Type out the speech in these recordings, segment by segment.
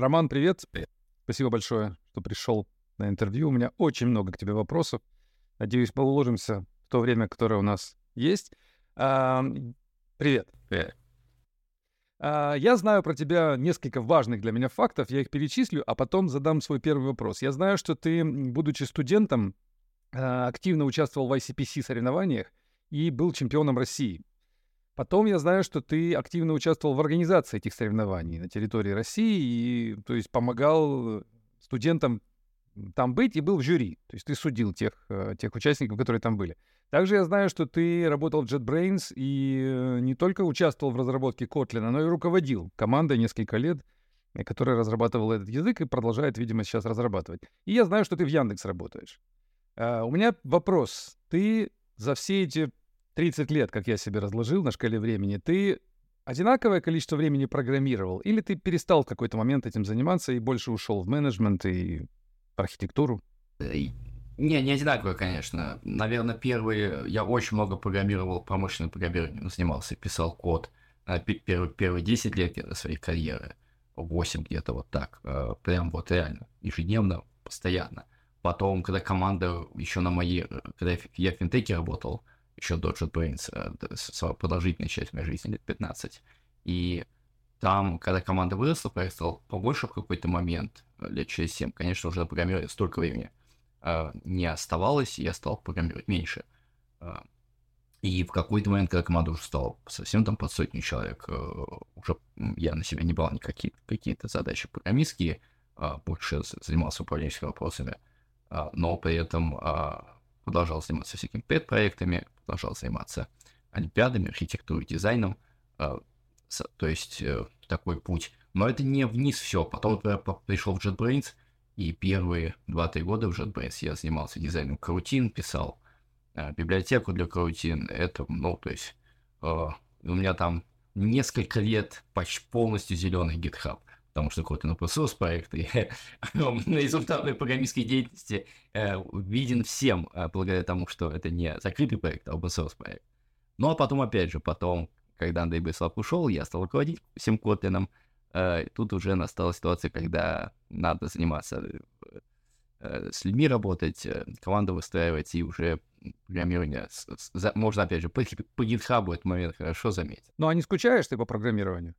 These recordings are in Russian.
Роман, привет. Спасибо большое, что пришел на интервью. У меня очень много к тебе вопросов. Надеюсь, мы уложимся в то время, которое у нас есть. Привет. Привет. Я знаю про тебя несколько важных для меня фактов. Я их перечислю, а потом задам свой первый вопрос. Я знаю, что ты, будучи студентом, активно участвовал в ICPC соревнованиях и был чемпионом России. Потом я знаю, что ты активно участвовал в организации этих соревнований на территории России, и, то есть помогал студентам там быть и был в жюри. То есть ты судил тех участников, которые там были. Также я знаю, что ты работал в JetBrains и не только участвовал в разработке Kotlin, но и руководил командой несколько лет, которая разрабатывала этот язык и продолжает, видимо, сейчас разрабатывать. И я знаю, что ты в Яндекс работаешь. У меня вопрос. Ты за все эти 30 лет, как я себе разложил на шкале времени, ты одинаковое количество времени программировал? Или ты перестал в какой-то момент этим заниматься и больше ушел в менеджмент и в архитектуру? Не одинаково, конечно. Наверное, я очень много программировал, промышленным программированием занимался, писал код первые 10 лет где-то своей карьеры, 8 где-то вот так, прям вот реально, ежедневно, постоянно. Потом, когда команда еще когда я в финтеке работал, еще до JetBrains, продолжительная часть моей жизни, лет 15, и там, когда команда выросла, проект стал побольше в какой-то момент, лет через 7, конечно, уже программировать столько времени не оставалось, и я стал программировать меньше. И в какой-то момент, когда команда уже стала совсем там под 100 человек, уже я на себя не брал какие-то задачи программистские, больше занимался управленческими вопросами, но при этом продолжал заниматься всякими пэт-проектами, продолжал заниматься олимпиадами, архитектурой, дизайном, то есть такой путь. Но это не вниз все. Потом, например, пришел в JetBrains, и первые 2-3 года в JetBrains я занимался дизайном карутин, писал библиотеку для карутин. Это, то есть у меня там несколько лет почти полностью зеленый GitHub, потому что какой-то open source проект, и результат моей программистской деятельности виден всем, благодаря тому, что это не закрытый проект, а open source проект. Ну, а потом, опять же, когда Андрей Беслав ушел, я стал руководить всем Kotlin. Тут уже настала ситуация, когда надо заниматься с людьми работать, команду выстраивать, и уже программирование можно, опять же, по GitHub этот момент хорошо заметить. Ну, а не скучаешь ты по программированию?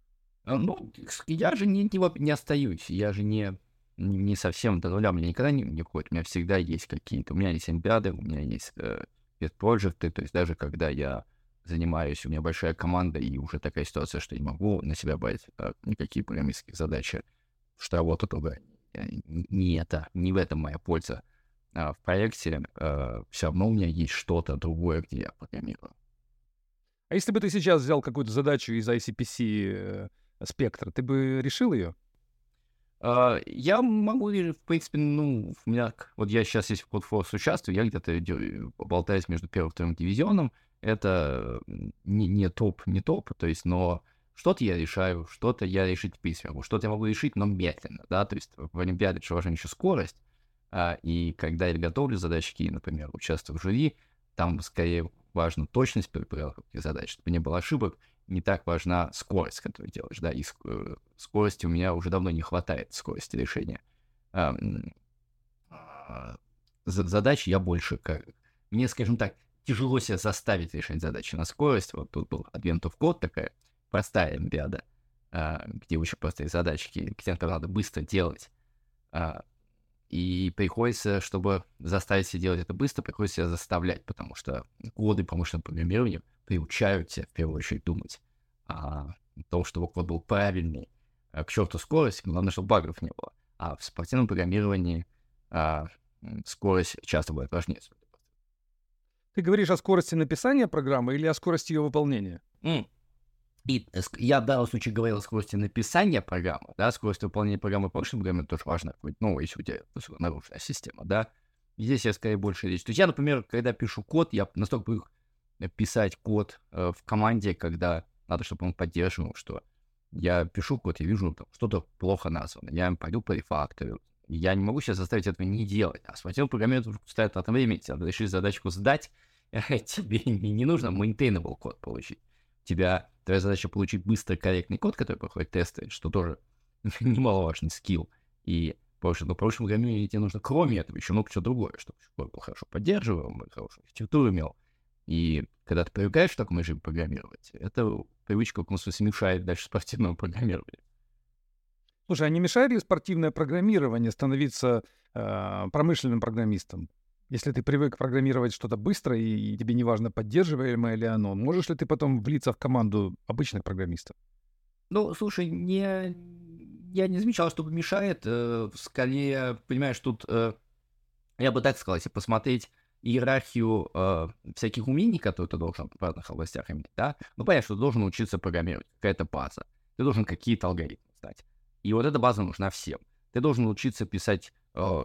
Я же не остаюсь, я же не совсем до нуля, у меня никогда не входит, у меня всегда есть какие-то, у меня есть олимпиады, у меня есть пет-проекты, то есть даже когда я занимаюсь, у меня большая команда, и уже такая ситуация, что не могу на себя брать никакие программистские задачи, что работа другая. Не в этом моя польза. В проекте все равно у меня есть что-то другое, где я программирую. А если бы ты сейчас взял какую-то задачу из ICPC спектра, ты бы решил ее? Я могу, в принципе, у меня, вот я сейчас, если в CodeForce участвую, я где-то болтаюсь между первым и вторым дивизионом. Это не топ, то есть, но что-то я решаю, что-то я решить в принципе могу, что-то я могу решить, но медленно, да, то есть в Олимпиаде же важна еще скорость, и когда я готовлю задачки, например, участвую в жюри, там скорее важна точность при приемке задач, чтобы не было ошибок, не так важна скорость, которую делаешь, да, и скорости у меня уже давно не хватает, скорости решения. Задачи я больше, мне, скажем так, тяжело себя заставить решать задачи на скорость. Вот тут был Advent of Code, такая простая олимпиада, где очень простые задачки, где надо быстро делать. И приходится, чтобы заставить себя делать это быстро, приходится себя заставлять, потому что годы промышленного программирования приучают тебя, в первую очередь, думать о том, чтобы код был правильный. К черту скорость, главное, чтобы багов не было. А в спортивном программировании скорость часто бывает важнее. Ты говоришь о скорости написания программы или о скорости ее выполнения? И я в данном случае говорил о скорости написания программы, да, скорость выполнения программы в промышленном программе тоже важна, если у тебя наружная система, да. И здесь я скорее больше речь. То есть я, например, когда пишу код, я настолько привык писать код в команде, когда надо, чтобы он поддерживал, что я пишу код, я вижу, там, что-то плохо названо, я пойду по рефактору. Я не могу сейчас заставить этого не делать. А спортивный программист ставит на время, тебе надо решить задачку сдать, тебе не нужно maintainable код получить. Твоя задача получить быстрый, корректный код, который проходит тесты, что тоже немаловажный скилл. И по прочему программированию тебе нужно, кроме этого, еще много чего другое, чтобы код был хорошо поддерживаем, хорошую архитектуру имел. И когда ты привыкаешь в таком режиме программировать, эта привычка в каком смысле мешает дальше спортивному программированию. Слушай, а не мешает ли спортивное программирование становиться промышленным программистом? Если ты привык программировать что-то быстро, и тебе не важно, поддерживаемое ли оно, можешь ли ты потом влиться в команду обычных программистов? Ну, слушай, я не замечал, что мешает. Скорее, понимаешь, тут, я бы так сказал, если посмотреть иерархию всяких умений, которые ты должен в разных областях иметь, да, ну, понятно, что ты должен учиться программировать, какая-то база. Ты должен какие-то алгоритмы знать. И вот эта база нужна всем. Ты должен учиться писать,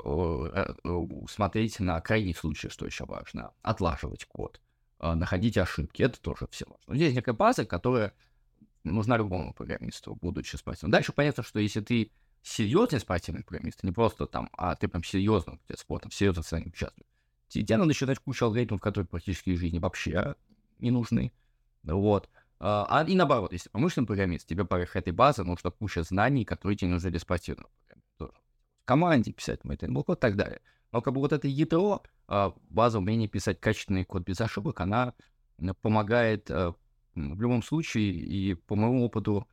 смотреть на крайний случай, что еще важно, отлаживать код, находить ошибки. Это тоже все важно. Здесь некая база, которая нужна любому программисту, будучи спортивным. Дальше понятно, что если ты серьезный спортивный программист, не просто там, а ты прям серьезно спортом, серьезно в соревнованиях участвуешь, тебе надо считать кучу алгоритмов, которые практически в жизни вообще не нужны. Вот. И наоборот, если промышленный программист, тебе поверх этой базы нужна куча знаний, которые тебе нужны для спортивного программиста. В команде писать maintain код и так далее. Но как бы вот это ядро, база умения писать качественный код без ошибок, она помогает в любом случае, и по моему опыту,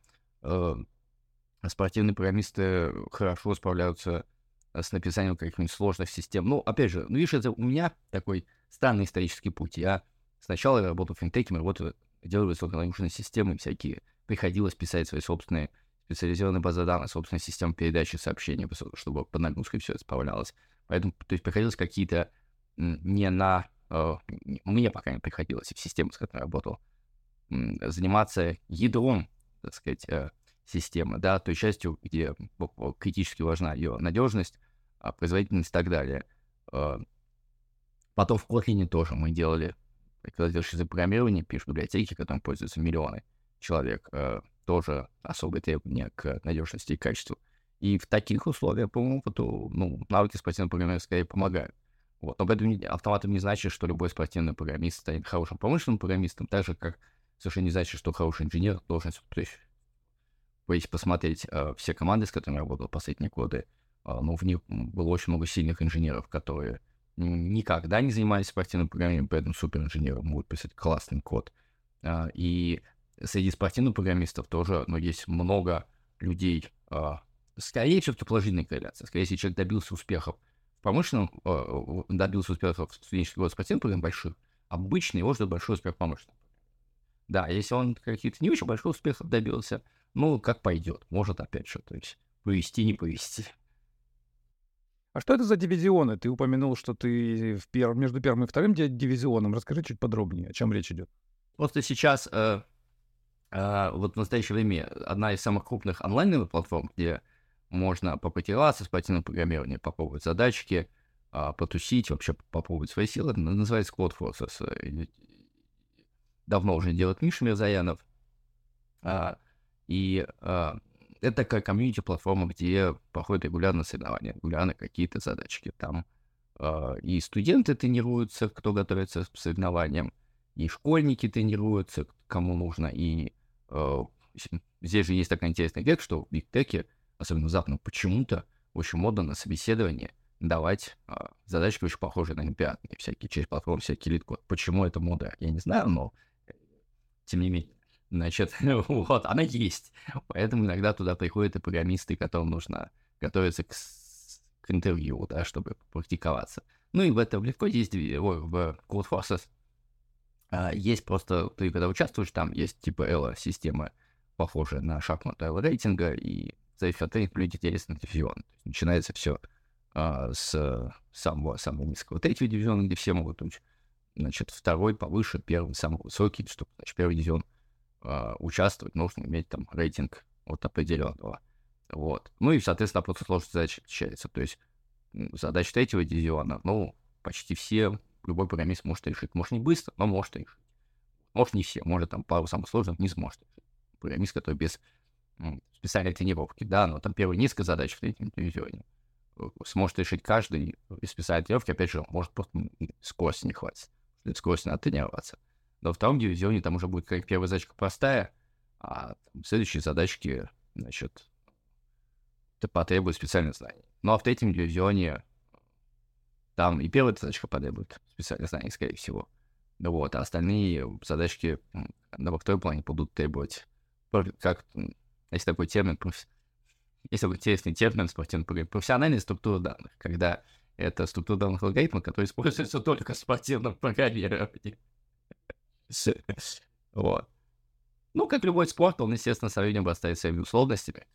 спортивные программисты хорошо справляются с написанием каких-нибудь сложных систем. Ну, опять же, ну, видишь, это у меня такой странный исторический путь. Я сначала работал в финтеке, делал высоконагруженные системы всякие. Приходилось писать свои собственные специализированные базы данных, собственные системы передачи сообщений, чтобы под нагрузкой все это справлялось. Поэтому, то есть, приходилось какие-то не на... Мне пока не приходилось, и в систему, с которой я работал, заниматься ядром, так сказать, системы, да, той частью, где критически важна ее надежность, производительность и так далее. Потом в Kotlin тоже мы делали, когда делаешь язык программирования, пишешь библиотеки, которым пользуются миллионы человек, тоже особые требования к надежности и качеству. И в таких условиях, по моему опыту, навыки спортивного программирования скорее помогают. Вот. Но поэтому автоматом не значит, что любой спортивный программист станет хорошим промышленным программистом, так же, как совершенно не значит, что хороший инженер должен... То есть, если посмотреть все команды, с которыми я работал последние годы, в них было очень много сильных инженеров, которые никогда не занимались спортивным программированием, поэтому суперинженеры могут писать классный код. И среди спортивных программистов тоже есть много людей, скорее все-таки положительная корреляция. Скорее, если человек добился успехов в промышленном, добился успехов в студенческих годах спортивных программ больших, обычно его ждет большой успех в промышленном. Да, если он каких-то не очень больших успехов добился, как пойдет. Может, опять же, то есть повести, не повести. А что это за дивизионы? Ты упомянул, что ты между первым и вторым дивизионом. Расскажи чуть подробнее, о чем речь идет. Просто сейчас, вот в настоящее время, одна из самых крупных онлайновых платформ, где можно попрактиковаться в спортивном программировании, попробовать задачки, потусить, вообще попробовать свои силы, называется Codeforces. Давно уже делает Миша Мирзаянов. Это такая комьюнити-платформа, где проходят регулярно соревнования, регулярно какие-то задачки. Там и студенты тренируются, кто готовится к соревнованиям, и школьники тренируются, кому нужно. И здесь же есть такая интересная вещь, что в бигтеке, особенно в западном, почему-то очень модно на собеседовании давать задачки очень похожие на олимпиадные, всякие через платформу, всякие лид-код. Почему это мода, я не знаю, но тем не менее. Значит, вот, она есть. Поэтому иногда туда приходят и программисты, которым нужно готовиться к интервью, да, чтобы практиковаться. И в этом легко есть в Codeforces. Есть просто, ты когда участвуешь, там есть типа Elo-система, похожая на шахматную Elo рейтинга, и зависит от рейтинга люди делятся на дивизион. Начинается все с самого низкого третьего дивизиона, где все могут учить. Значит, второй повыше, первый самый высокий, чтобы, значит, первый дивизион участвовать, нужно иметь там рейтинг вот определенного. Вот. И, соответственно, просто сложность задач отличается. То есть задачи третьего дивизиона, почти все, любой программист может решить. Может, не быстро, но может решить. Может, не все. Может, там пару самых сложных не сможет решить. Программист, который без специальной тренировки, да, но там первые несколько задач в третьем дивизионе сможет решить каждый без специальной тренировки. Опять же, может, просто скорости не хватит. Скорости надо тренироваться. Но во втором дивизионе там уже будет как первая задачка простая, а следующие задачки, значит, потребует специальных знаний. Ну, а в третьем дивизионе там и первая задачка потребует специальных знаний, скорее всего. Вот, а остальные задачки во второй плане будут требовать, как, есть такой термин, есть такой интересный термин спортивной программы, профессиональная структура данных, когда это структура данных алгоритма, которая используется только в спортивном программировании. Вот. Ну, как любой спорт, он, естественно, со временем растает своими условностями.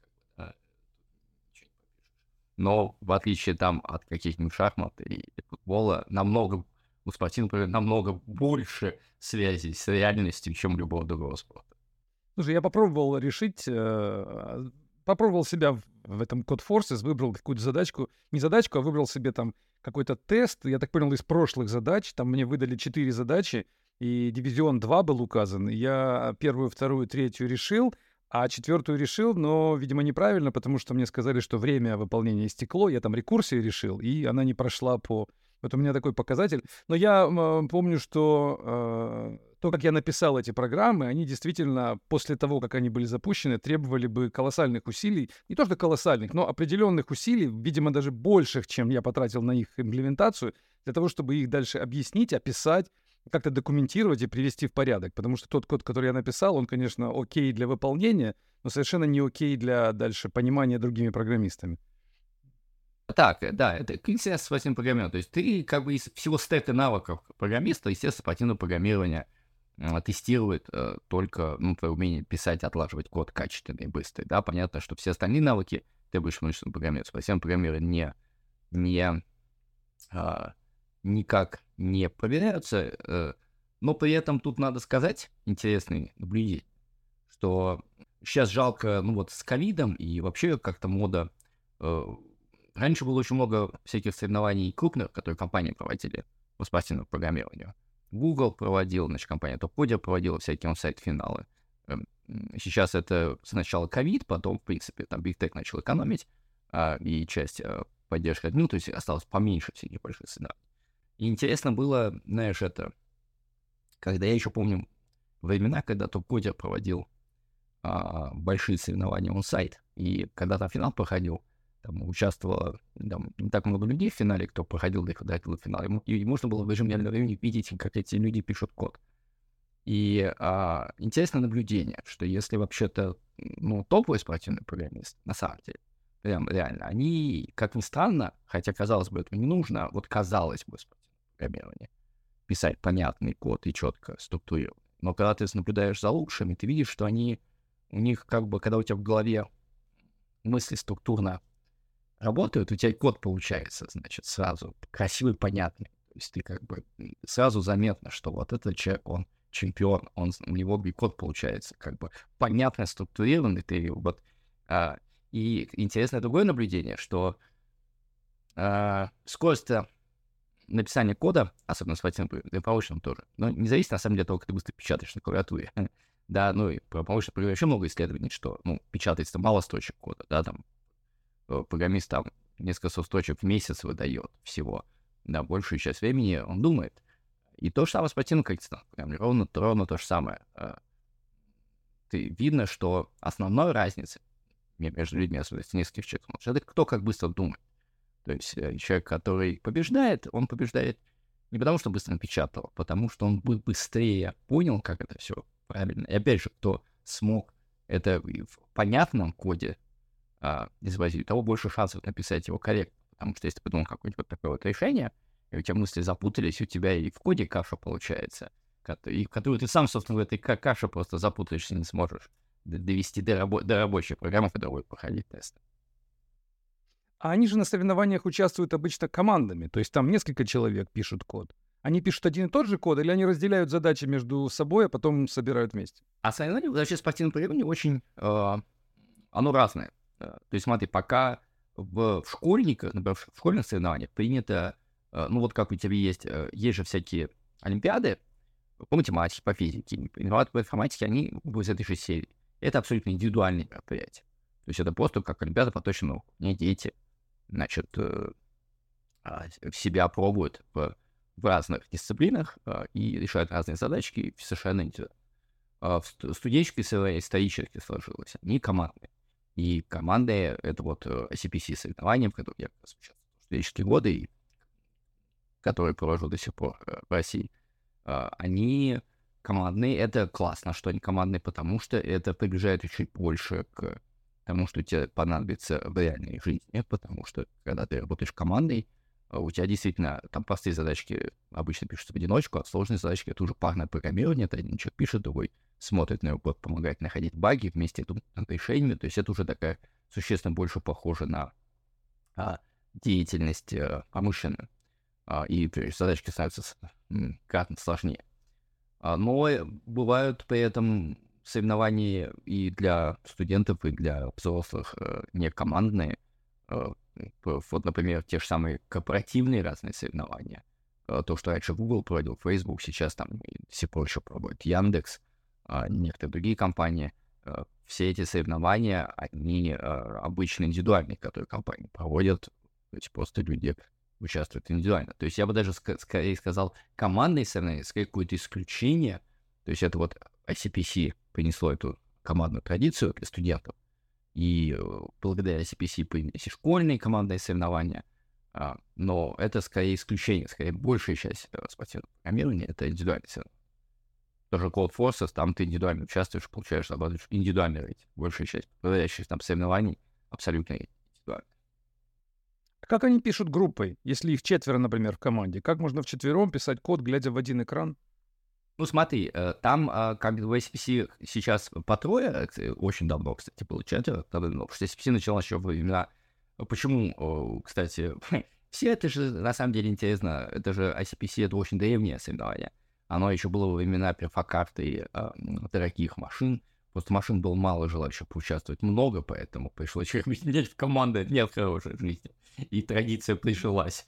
Но в отличие там от каких-нибудь шахмат и футбола, у спортивного программирования намного больше связей с реальностью, чем у любого другого спорта. Слушай, я попробовал попробовал себя в этом Code Forces, выбрал какую-то задачку, не задачку, а выбрал себе там какой-то тест, я так понял, из прошлых задач, там мне выдали 4 задачи, и дивизион 2 был указан, я первую, вторую, третью решил, а четвертую решил, но, видимо, неправильно, потому что мне сказали, что время выполнения истекло, я там рекурсию решил, и она не прошла по... Вот у меня такой показатель. Но я помню, что то, как я написал эти программы, они действительно, после того, как они были запущены, требовали бы колоссальных усилий. Не то что колоссальных, но определенных усилий, видимо, даже больших, чем я потратил на их имплементацию, для того, чтобы их дальше объяснить, описать, как-то документировать и привести в порядок. Потому что тот код, который я написал, он, конечно, окей для выполнения, но совершенно не окей для дальше понимания другими программистами. Так, да, это естественно спортивное программирование. То есть ты как бы из всего стека навыков программиста, естественно, спортивное программирование тестирует только твое умение писать, отлаживать код качественный и быстрый. Да, понятно, что все остальные навыки требуешь мышечного программирования. Спортивное программирование никак не проверяются, но при этом тут надо сказать интересный наблюдение, что сейчас жалко, с ковидом и вообще как-то мода. Раньше было очень много всяких соревнований крупных, которые компании проводили по спортивному программированию. Google проводил, компания TopCoder проводила всякие онсайт-финалы. Сейчас это сначала ковид, потом, в принципе, там Big Tech начал экономить, и часть поддержки админ, то есть осталось поменьше всяких больших соревнований. И интересно было, знаешь, когда я еще помню времена, когда TopCoder проводил большие соревнования онсайт, и когда там финал проходил, там участвовало не так много людей в финале, кто проходил до финала, и можно было в режиме реального времени видеть, как эти люди пишут код. И интересное наблюдение, что если вообще-то, топовые спортивные программисты, на самом деле, прям реально, они, как ни странно, хотя, казалось бы, этого не нужно, казалось бы, спортивное программирование, писать понятный код и четко структурировать. Но когда ты наблюдаешь за лучшими, ты видишь, что у них когда у тебя в голове мысли структурно работают, у тебя код получается, сразу красивый, понятный. То есть ты сразу заметно, что вот этот человек, он чемпион, у него код получается понятно структурированный. И интересное другое наблюдение, что скорость написания кода, особенно с промышленным тоже, но не зависит на самом деле от того, как ты быстро печатаешь на клавиатуре. Да, и про промышленное программирование вообще много исследований, что, печатается мало строчек кода, да, там программист там несколько строчек в месяц выдает всего, да, большую часть времени он думает. И то же самое с спортивным программированием, ровно то же самое. Видно, что основная разница между людьми, особенно с нескольких человек, это кто как быстро думает. То есть человек, который побеждает, он побеждает не потому, что быстро напечатал, а потому что он быстрее понял, как это все правильно. И опять же, кто смог это в понятном коде изобразить, у того больше шансов написать его корректно. Потому что если ты придумал какое-нибудь такое решение, и у тебя мысли запутались, у тебя и в коде каша получается, и которую ты сам, собственно, в этой каше просто запутаешься, не сможешь довести до рабочей программы, которая будет проходить тесты. А они же на соревнованиях участвуют обычно командами, то есть там несколько человек пишут код. Они пишут один и тот же код, или они разделяют задачи между собой, а потом собирают вместе? А соревнования вообще спортивное программирование очень... оно разное. То есть смотри, пока в школьниках, например, в школьных соревнованиях принято, как у тебя есть же всякие олимпиады по математике, по физике, по информатике, они из этой же серии. Это абсолютно индивидуальные мероприятия. То есть это просто как олимпиада по точным наукам. У меня дети, себя пробуют в разных дисциплинах и решают разные задачки, и совершенно индивидуально. В студенческой соревновании исторически сложилось. Они командные. И команды — это вот ICPC-соревнования, в которых я как раз участвовал в студенческие годы, и которые провожу до сих пор в России. Они командные, это классно, что они командные, потому что это приближает чуть больше к тому, что тебе понадобится в реальной жизни, потому что, когда ты работаешь командой, у тебя действительно там простые задачки обычно пишутся в одиночку, а сложные задачки — это уже парное программирование, это один человек пишет, другой смотрит на его код, помогает находить баги, вместе думать над решениями, то есть это уже такая существенно больше похожа на деятельность промышленную, и задачки становятся кратно сложнее. Но бывают при этом соревнования и для студентов, и для взрослых некомандные. Вот, например, те же самые корпоративные разные соревнования. То, что раньше Google проводил, Facebook, сейчас там до сих пор еще проводит Яндекс, некоторые другие компании. Все эти соревнования, они обычно индивидуальные, которые компании проводят. То есть просто люди участвуют индивидуально. То есть я бы даже скорее сказал, командные соревнования, скорее какое-то исключение. То есть это вот ICPC принесло эту командную традицию для студентов. И благодаря ICPC появились и школьные командные соревнования. Но это скорее исключение, скорее большая часть спортивного программирования — это индивидуальные соревнования. Тоже Code Forces, там ты индивидуально участвуешь, получаешь, зарабатываешь индивидуальный рейтинг. Большая часть проводящих там соревнований абсолютно индивидуально. Как они пишут группой, если их 4, например, в команде? Как можно вчетвером писать код, глядя в один экран? Ну, смотри, там как бы в ICPC сейчас по трое, очень давно, кстати, было 4, потому что ICPC началась еще во времена... Почему, кстати, все это же, на самом деле, интересно, это же ICPC, это очень древнее соревнование. Оно еще было во времена перфокарты дорогих машин. Просто машин было мало желающих поучаствовать, много, поэтому пришлось их объединять в команды. Нет хорошей жизни. И традиция прижилась.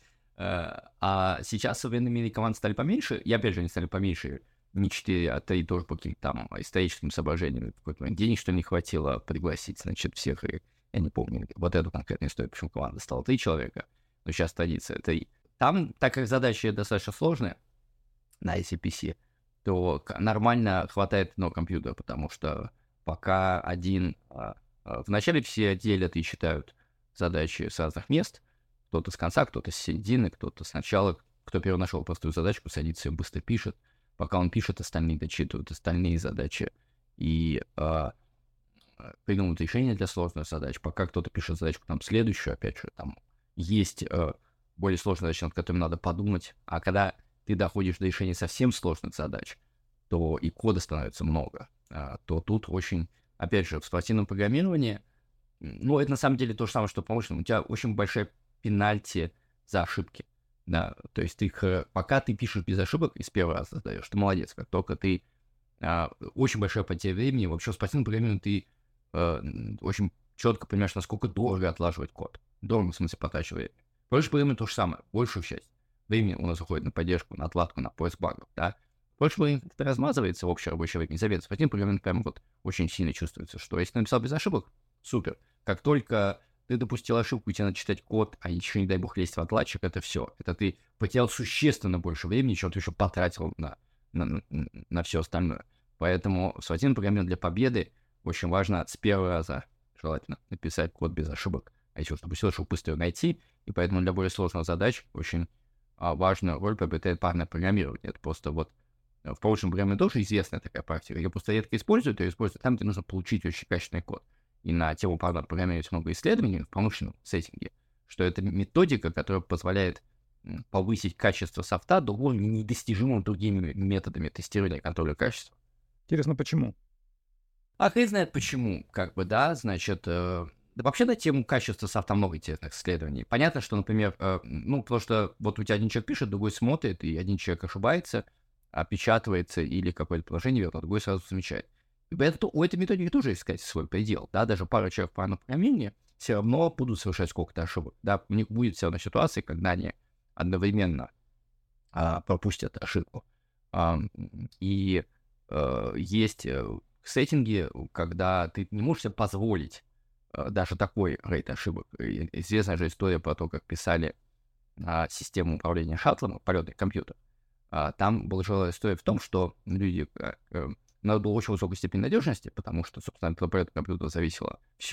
А сейчас современные команды стали поменьше. И опять же, они стали поменьше не 4, а 3 тоже по каким-то там историческим соображениям. В какой-то момент денег, что ли, не хватило пригласить, значит, всех. И я не помню вот эту конкретную историю, почему команда стала 3 человека. Но сейчас традиция 3. Там, так как задачи достаточно сложные на ICPC, то нормально хватает одного компьютера, потому что пока один... Вначале все делят и читают задачи с разных мест. Кто-то с конца, кто-то с середины, кто-то сначала. Кто первый нашел простую задачку, садится и быстро пишет. Пока он пишет, остальные дочитывают остальные задачи и придумывают решения для сложных задач. Пока кто-то пишет задачку там следующую, опять же, там есть более сложные задачи, над которыми надо подумать. А когда ты доходишь до решения совсем сложных задач, то и кода становится много. То тут очень, опять же, в спортивном программировании, ну, это на самом деле то же самое, что в промышленном. У тебя очень большая пенальти за ошибки. Да, то есть пока ты пишешь без ошибок и с первого раза сдаешь, ты молодец. Как только ты очень большая потеря времени, вообще в спортивном программировании ты очень четко понимаешь, насколько дорого отлаживать код. Дорого, в смысле, потрачивать время. Больше времени то же самое, большую часть времени у нас уходит на поддержку, на отладку, на поиск багов, да. Больше времени как-то размазывается в общее рабочее время, заметно. В спортивном программировании прямо вот очень сильно чувствуется, что если ты написал без ошибок, супер. Как только ты допустил ошибку, и тебе надо читать код, а еще, не дай бог, лезть в отладчик, это все. Это ты потерял существенно больше времени, чем ты еще потратил на все остальное. Поэтому в спортивном программировании для победы очень важно с первого раза желательно написать код без ошибок. А если уж допустил ошибку, быстро найти. И поэтому для более сложных задач очень важную роль приобретает парное программирование. Это просто вот в промышленном программировании тоже известная такая практика. Ее просто редко используют, ее используют там, где нужно получить очень качественный код. И на тему парного программирования есть много исследований в промышленном сеттинге, что это методика, которая позволяет повысить качество софта до уровня недостижимым другими методами тестирования и контроля качества. Интересно, почему? А хрен знает почему, как бы, да, значит, да вообще на тему качества софта много интересных исследований. Понятно, что, например, ну, потому что вот у тебя один человек пишет, другой смотрит, и один человек ошибается, опечатывается или какое-то положение верно, а другой сразу замечает. И поэтому у этой методики тоже есть, сказать, свой предел, да, даже пара человек в парном программировании все равно будут совершать сколько-то ошибок, да, у них будет все равно ситуация, когда они одновременно пропустят ошибку. И есть сеттинги, когда ты не можешь себе позволить даже такой рейд ошибок. Известная же история про то, как писали систему управления шаттлом, полетный компьютер. Там была история в том, что люди... надо было очень высокую степень надежности, потому что, собственно, от полета компьютера зависело все.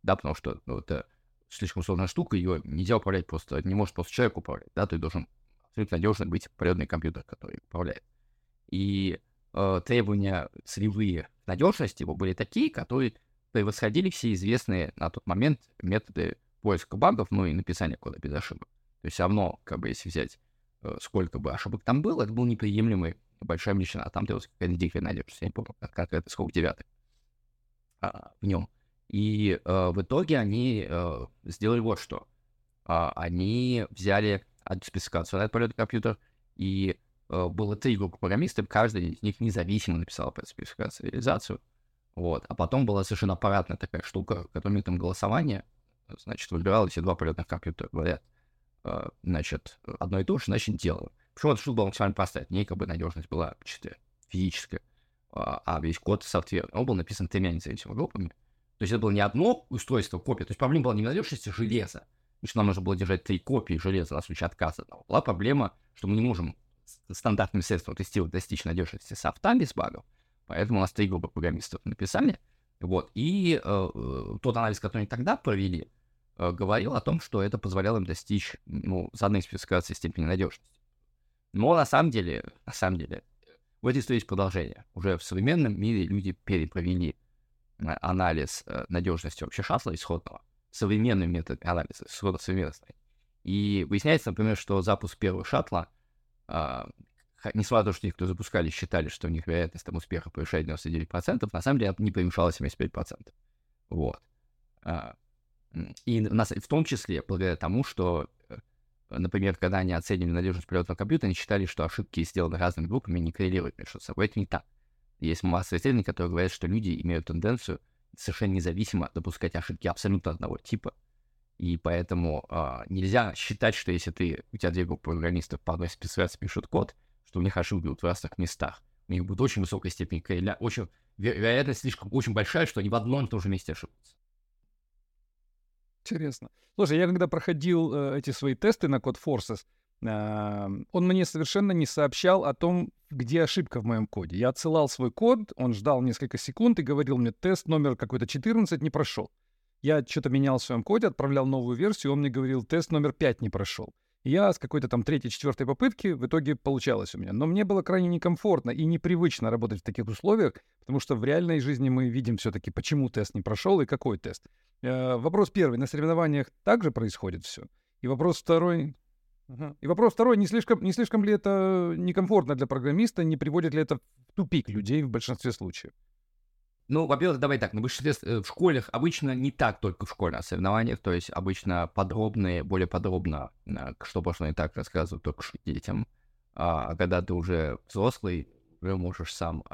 да, потому что это слишком сложная штука, ее нельзя управлять просто, не может просто человек управлять, да, ты должен абсолютно надежно быть полезный компьютер, который управляет. И требования сырьевые надежности его были такие, которые превосходили все известные на тот момент методы поиска багов, ну и написания кода без ошибок. То есть все равно, как бы, если взять, сколько бы ошибок там было, это был неприемлемый большая величина, а там требовалась какая-то дикая надежность, я не помню, как это, сколько девятый в нем. И в итоге они сделали вот что. Они взяли одну спецификацию на этот полетный компьютер, и было 3 группы программистов, каждый из них независимо написал по спецификации реализацию. Вот. А потом была совершенно аппаратная такая штука, которая методом голосования, значит, выбирала все 2 полетных компьютера, говорят, значит, одно и то же, значит, делаем. Почему эта штука была максимально простая? В ней как бы надежность была чисто физическая, а весь код софтвер, он был написан 3 независимыми группами. То есть это было не одно устройство, копия. То есть проблема была не в надежности железа, потому что нам нужно было держать 3 копии железа на случай отказа одного. Была проблема, что мы не можем стандартным средством тестировать достичь надежности софта без багов, поэтому у нас 3 группы программистов написали. Вот. И тот анализ, который они тогда провели, говорил о том, что это позволяло им достичь заданной спецификации степени надежности. Но на самом деле, в этой истории есть продолжение. Уже в современном мире люди перепровели анализ надежности вообще шаттла исходного современными методами анализа исхода современных. И выясняется, например, что запуск первого шаттла, несмотря на то, что те, кто запускали, считали, что у них вероятность там успеха превышает 99%, на самом деле не превышала 75%. Вот. И в том числе благодаря тому, что, например, когда они оценивали надежность полетного компьютера, они считали, что ошибки, сделанные разными группами, не коррелируют между собой. Это не так. Есть масса исследований, которые говорят, что люди имеют тенденцию совершенно независимо допускать ошибки абсолютно одного типа. И поэтому нельзя считать, что если у тебя 2 группы программистов по одной спецификации пишут код, что у них ошибки будут в разных местах. У них будет очень высокая степень корреляции, вероятность слишком очень большая, что они в одном и том же месте ошибутся. Интересно. Слушай, я когда проходил эти свои тесты на Codeforces, он мне совершенно не сообщал о том, где ошибка в моем коде. Я отсылал свой код, он ждал несколько секунд и говорил мне, тест номер какой-то 14 не прошел. Я что-то менял в своем коде, отправлял новую версию, он мне говорил, тест номер 5 не прошел. Я с какой-то там 3-4 попытки в итоге получалось у меня. Но мне было крайне некомфортно и непривычно работать в таких условиях, потому что в реальной жизни мы видим все-таки, почему тест не прошел и какой тест. Вопрос первый. На соревнованиях также происходит все? И вопрос второй... не слишком ли это некомфортно для программиста, не приводит ли это в тупик людей в большинстве случаев? Ну, во-первых, давай так, в школах обычно не так только в школе, а в соревнованиях, то есть обычно более подробно, что пошло не так, рассказывают только детям. А когда ты уже взрослый, уже можешь сам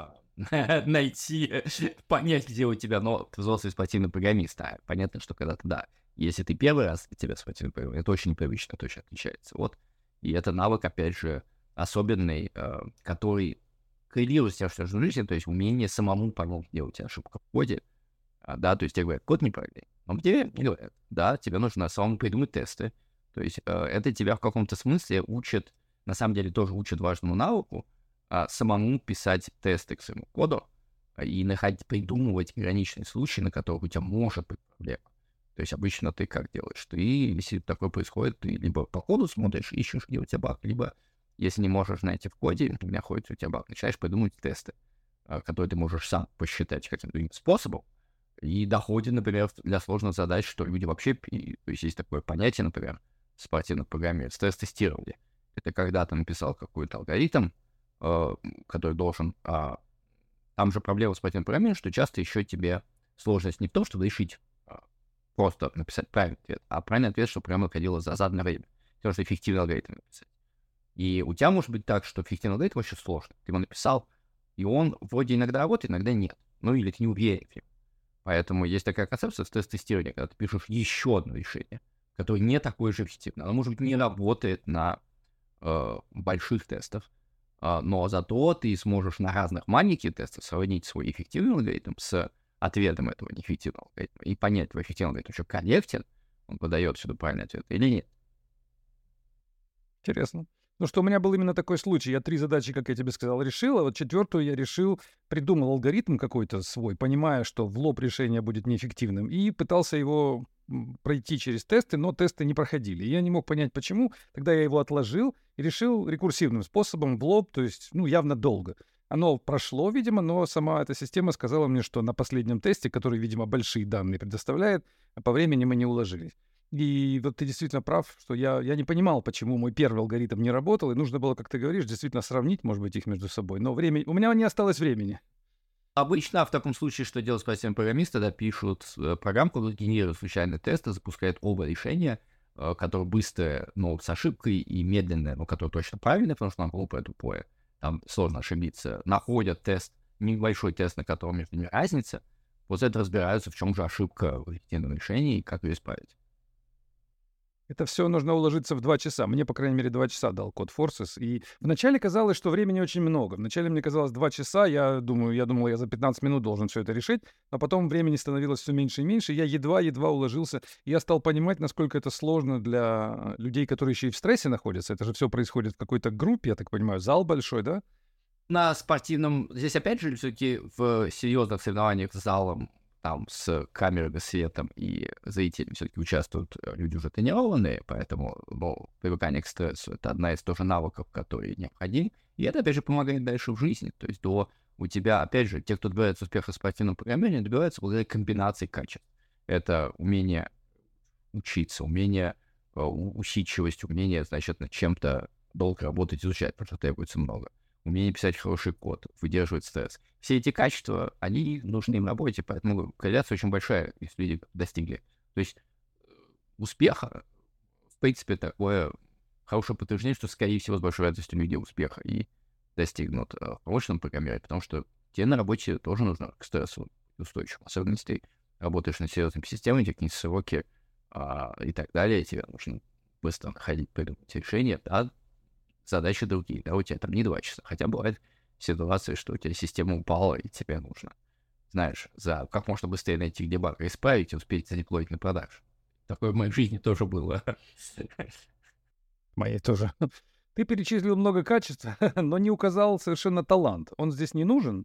найти, понять, где у тебя, но ты взрослый спортивный программист, а понятно, что когда-то, да, если ты первый раз для тебя спортивный программист, это очень непривычно, это очень отличается, вот. И это навык, опять же, особенный, который коррелирует с тем, что нужно жизнь, то есть умение самому понять, где у тебя ошибка в коде, да, то есть тебе говорят, код неправильный, но тебе не говорят, да, тебе нужно самому придумать тесты, то есть это тебя в каком-то смысле учит, на самом деле тоже учит важному навыку, самому писать тесты к своему коду и придумывать граничные случаи, на которых у тебя может быть проблема. То есть обычно ты как делаешь? Ты, если такое происходит, ты либо по коду смотришь, ищешь, где у тебя баг, либо если не можешь найти в коде, находится у тебя баг, начинаешь придумывать тесты, которые ты можешь сам посчитать каким-то способом, и доходит, например, для сложных задач, что люди вообще... То есть такое понятие, например, в спортивной программе, стресс-тестирование. Это когда ты написал какой-то алгоритм, который должен... Там же проблема в спортивной программе, что часто еще тебе сложность не в том, чтобы решить, просто написать правильный ответ, а правильный ответ, чтобы программа находила за заданное время. Потому что эффективный алгоритм написать. И у тебя может быть так, что эффективный алгоритм очень сложный. Ты его написал, и он вроде иногда работает, иногда нет. Ну, или ты не уверен в нем. Поэтому есть такая концепция стресс-тестирования, когда ты пишешь еще одно решение, которое не такое же эффективное. Оно, может быть, не работает на больших тестах, но зато ты сможешь на разных маленьких тестах сравнить свой эффективный алгоритм с ответом этого неэффективного алгоритма и понять, твой эффективный алгоритм еще корректен, он подает сюда правильный ответ или нет. Интересно. Ну, что у меня был именно такой случай. Я 3 задачи, как я тебе сказал, решил, а вот 4-ю я решил, придумал алгоритм какой-то свой, понимая, что в лоб решение будет неэффективным, и пытался его пройти через тесты, но тесты не проходили. И я не мог понять, почему. Тогда я его отложил и решил рекурсивным способом в лоб, то есть, ну, явно долго. Оно прошло, видимо, но сама эта система сказала мне, что на последнем тесте, который, видимо, большие данные предоставляет, по времени мы не уложились. И вот ты действительно прав, что я не понимал, почему мой первый алгоритм не работал, и нужно было, как ты говоришь, действительно сравнить, может быть, их между собой. Но у меня не осталось времени. Обычно в таком случае, что делают специальные программисты, да, пишут программку, генерируют случайные тесты, запускают оба решения, которые быстрые, но с ошибкой, и медленные, но которые точно правильные, потому что нам глупое тупое. Там сложно ошибиться. Находят тест, небольшой тест, на котором между ними разница, после этого разбираются, в чем же ошибка в эффективном решении и как ее исправить. Это все нужно уложиться в 2 часа. Мне, по крайней мере, 2 часа дал код Forces. И вначале казалось, что времени очень много. Вначале мне казалось 2 часа. Я думал, я за 15 минут должен все это решить. А потом времени становилось все меньше и меньше. Я едва-едва уложился. И я стал понимать, насколько это сложно для людей, которые еще и в стрессе находятся. Это же все происходит в какой-то группе, я так понимаю. Зал большой, да? На спортивном... Здесь, опять же, все-таки в серьезных соревнованиях с залом, там, с камерой, с светом и зрителями все-таки участвуют люди уже тренированные, поэтому, ну, привыкание к стрессу — это одна из тоже навыков, которые необходимы. И это, опять же, помогает дальше в жизни. То есть у тебя, опять же, те, кто добивается успеха в спортивном программировании, добиваются благодаря комбинации качеств. Это умение учиться, умение усидчивость, умение, значит, над чем-то долго работать, изучать, потому что требуется много. Умение писать хороший код, выдерживать стресс. Все эти качества, они нужны им в работе, поэтому корреляция очень большая, если люди достигли. То есть успеха, в принципе, такое хорошее подтверждение, что, скорее всего, с большой вероятностью люди успеха и достигнут в промышленном программировании, потому что тебе на работе тоже нужно к стрессу устойчиво. Особенно если ты работаешь над серьезными системами, технические сроки и так далее, тебе нужно быстро находить, придумать решения, да, задачи другие, да, у тебя там не 2 часа. Хотя бывает ситуация, что у тебя система упала, и тебе нужно, знаешь, за как можно быстрее найти, где баг, исправить и успеть задеплоить на продажу. Такое в моей жизни тоже было. Моей тоже. Ты перечислил много качеств, но не указал совершенно талант. Он здесь не нужен?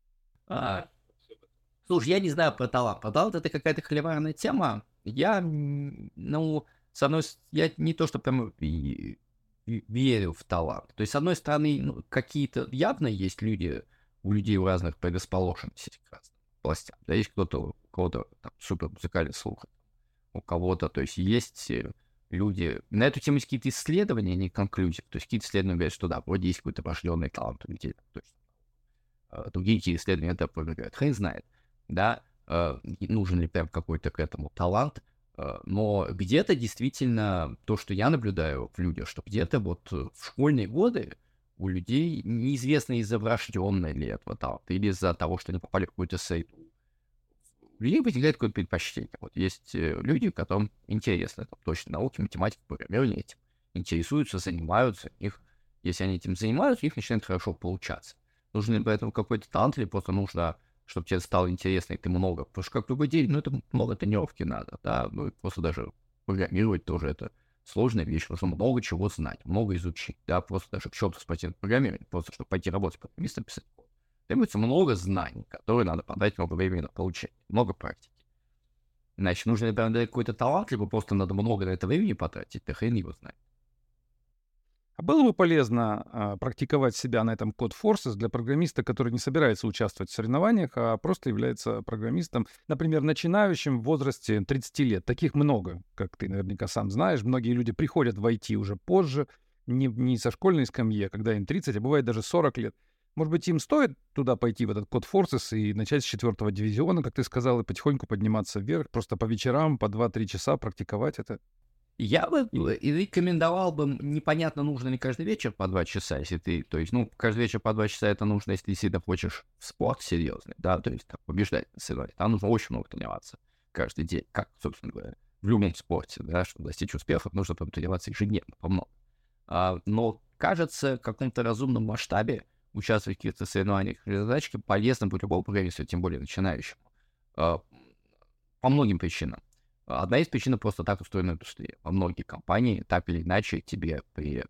Слушай, я не знаю про талант. Про талант — это какая-то холиварная тема. Я, ну, я не то, что прям верю в талант. То есть, с одной стороны, ну, какие-то явно есть у людей разных предрасположенностей к разным областям. Да, есть у кого-то там, супер музыкальный слух, у кого-то, то есть люди... На эту тему есть какие-то исследования, не конклюзив. То есть какие-то исследования говорят, что да, вроде есть какой-то врожденный талант у людей. То есть, другие какие исследования это опровергают. Хрен знает, да, нужен ли прям какой-то к этому талант. Но где-то действительно то, что я наблюдаю в людях, что где-то вот в школьные годы у людей неизвестно из-за врожденной ли этого таланта или из-за того, что они попали в какую-то среду. У людей возникает какое-то предпочтение. Вот есть люди, которым интересно там, точно науки, математика, программирование этим интересуются, занимаются. Если они этим занимаются, у них начинает хорошо получаться. Нужен ли поэтому какой-то талант или просто нужно, чтобы тебе стало интересно, и ты много. Потому что как другой день, ну, это много тренировки надо, да, ну, и просто даже программировать тоже это сложная вещь, нужно много чего знать, много изучить, да, просто даже к чему-то спортивное программирование, просто чтобы пойти работать программистом, писать код. Требуется много знаний, которые надо потратить много времени на получение, много практики. Значит, нужно, например, какой-то талант, либо просто надо много на это времени потратить, да хрен его знает. А было бы полезно практиковать себя на этом Code Forces для программиста, который не собирается участвовать в соревнованиях, а просто является программистом, например, начинающим в возрасте 30 лет. Таких много, как ты наверняка сам знаешь. Многие люди приходят в IT уже позже, не со школьной скамьи, а когда им 30, а бывает даже 40 лет. Может быть, им стоит туда пойти, в этот Code Forces, и начать с 4-го дивизиона, как ты сказал, и потихоньку подниматься вверх, просто по вечерам, по 2-3 часа практиковать это? Я бы рекомендовал бы, непонятно, нужно ли каждый вечер по 2 часа, если ты, то есть, ну, каждый вечер по 2 часа это нужно, если ты действительно хочешь в спорт серьезный, да, то есть, там, побеждать на соревнованиях. Там нужно очень много тренироваться каждый день, как, собственно говоря, в любом спорте, да, чтобы достичь успехов, нужно там тренироваться ежедневно, по много. Но, кажется, в каком-то разумном масштабе участвовать в каких-то соревнованиях или задачке полезно будет любому программисту, тем более начинающему, по многим причинам. Одна из причин — просто так устроена индустрия. Во многие компании так или иначе тебе при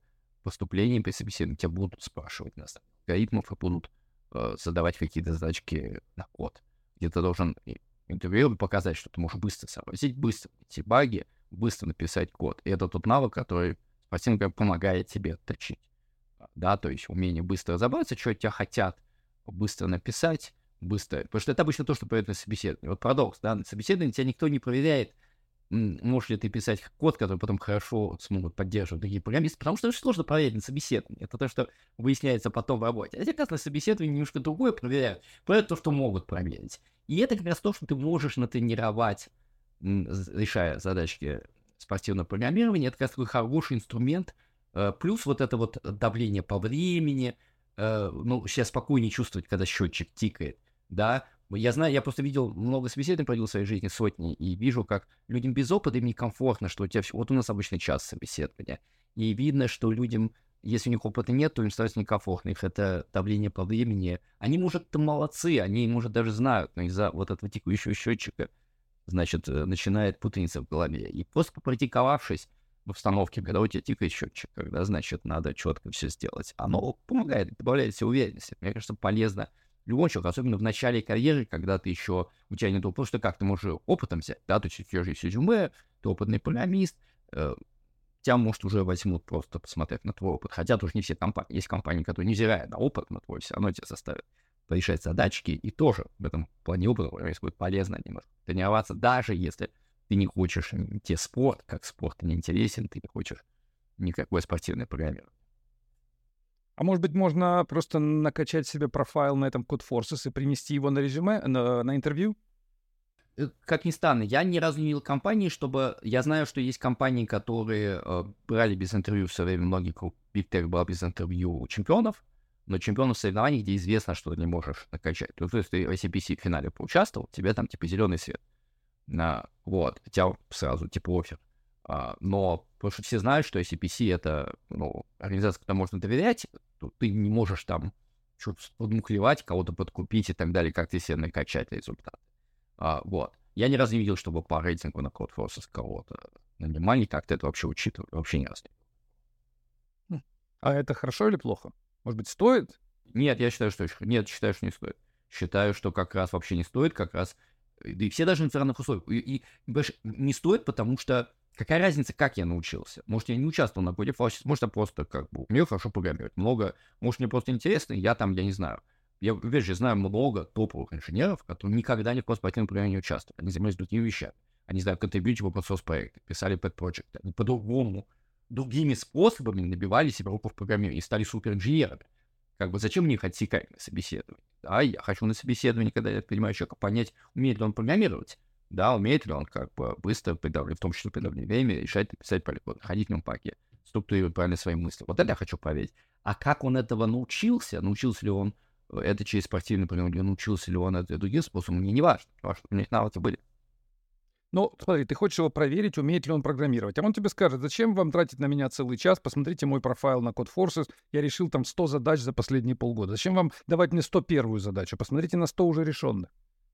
поступлении при собеседовании тебя будут спрашивать на основе алгоритмов и будут задавать какие-то задачки на код, где ты должен интервьюеру показать, что ты можешь быстро сообразить, быстро найти баги, быстро написать код. И это тот навык, который спортивно помогает тебе отточить. Да, то есть умение быстро разобраться, что от тебя хотят, быстро написать, быстро. Потому что это обычно то, что проверяют на собеседовании. Вот парадокс, да, на собеседовании тебя никто не проверяет, можешь ли ты писать код, который потом хорошо смогут поддерживать другие программисты, потому что очень сложно проверить на собеседовании. Это то, что выясняется потом в работе. А как раз на собеседовании немножко другое проверяют. Проверяют то, что могут проверить. И это как раз то, что ты можешь натренировать, решая задачки спортивного программирования. Это как раз такой хороший инструмент. Плюс вот это вот давление по времени. Сейчас спокойнее чувствовать, когда счетчик тикает. Да, я знаю, я просто видел много собеседований, проводил в своей жизни сотни, и вижу, как людям без опыта им некомфортно, что у тебя вот у нас обычный час собеседования, и видно, что людям, если у них опыта нет, то им становится некомфортно, их это давление по времени, они, может, молодцы, они, может, даже знают, но из-за вот этого тикающего счетчика, значит, начинает путаница в голове, и просто попрактиковавшись в обстановке, когда у тебя тикает счетчик, когда, значит, надо четко все сделать, оно помогает, добавляет себе уверенности, мне кажется, полезно любой человек, особенно в начале карьеры, когда ты еще, у тебя нет опыта, потому что как ты можешь опытом взять, да, то есть у тебя же есть резюме, ты опытный программист, тебя, может, уже возьмут просто посмотреть на твой опыт, хотя тоже не все компании, есть компании, которые, невзирая на опыт на твой, все равно тебя заставят порешать задачки, и тоже в этом плане опыта будет полезно немножко тренироваться, даже если ты не хочешь идти в спорт, как спорт не интересен, ты не хочешь никакой спортивной программирование. А может быть, можно просто накачать себе профайл на этом Codeforces и принести его на резюме, на интервью? Как ни странно, я ни разу не видел компании, чтобы... Я знаю, что есть компании, которые брали без интервью в свое время, многие Big Tech брал без интервью чемпионов, но чемпионов соревнований, где известно, что ты не можешь накачать. То есть ты в ICPC в финале поучаствовал, тебе там типа зеленый свет. Вот, у тебя сразу типа оффер. Но потому что все знают, что ICPC это организация, которой можно доверять, то ты не можешь там что-то подмуклевать, кого-то подкупить и так далее, как ты себе накачать результат. Вот. Я ни разу не видел, чтобы по рейтингу на Codeforces кого-то нанимали, как-то это вообще учитывали, вообще ни разу не. А это хорошо или плохо? Может быть, стоит? Нет, я считаю, что считаю, что не стоит. Считаю, что как раз вообще не стоит, как раз, да и все даже на равных условиях. И не стоит, потому что какая разница, как я научился? Может, я не участвовал на Codeforces, может, я просто умею хорошо программировать. Может, мне просто интересно, я не знаю. Я, опять же, знаю много топовых инженеров, которые никогда ни в спортивном программе не участвовали. Они занимались другими вещами. Они знают контрибьютить в open source проекты, писали pet project. Они по-другому, другими способами набивали себе руку в программировании и стали суперинженерами. Зачем мне их отсекать на собеседовании? Да, я хочу на собеседовании, когда я понимаю человека, понять, умеет ли он программировать. Да, умеет ли он быстро, в том числе при время, решать, писать полигон, ходить в нем паке, структурировать правильно свои мысли. Вот это я хочу проверить. А как он этого научился ли он это через спортивный программирование, научился ли он это другим способом, мне не важно. Важно, чтобы у них навыки были. Ну, смотри, ты хочешь его проверить, умеет ли он программировать. А он тебе скажет, зачем вам тратить на меня целый час, посмотрите мой профайл на Codeforces, я решил там 100 задач за последние полгода. Зачем вам давать мне 101-ю задачу? Посмотрите на 100 уже решенных.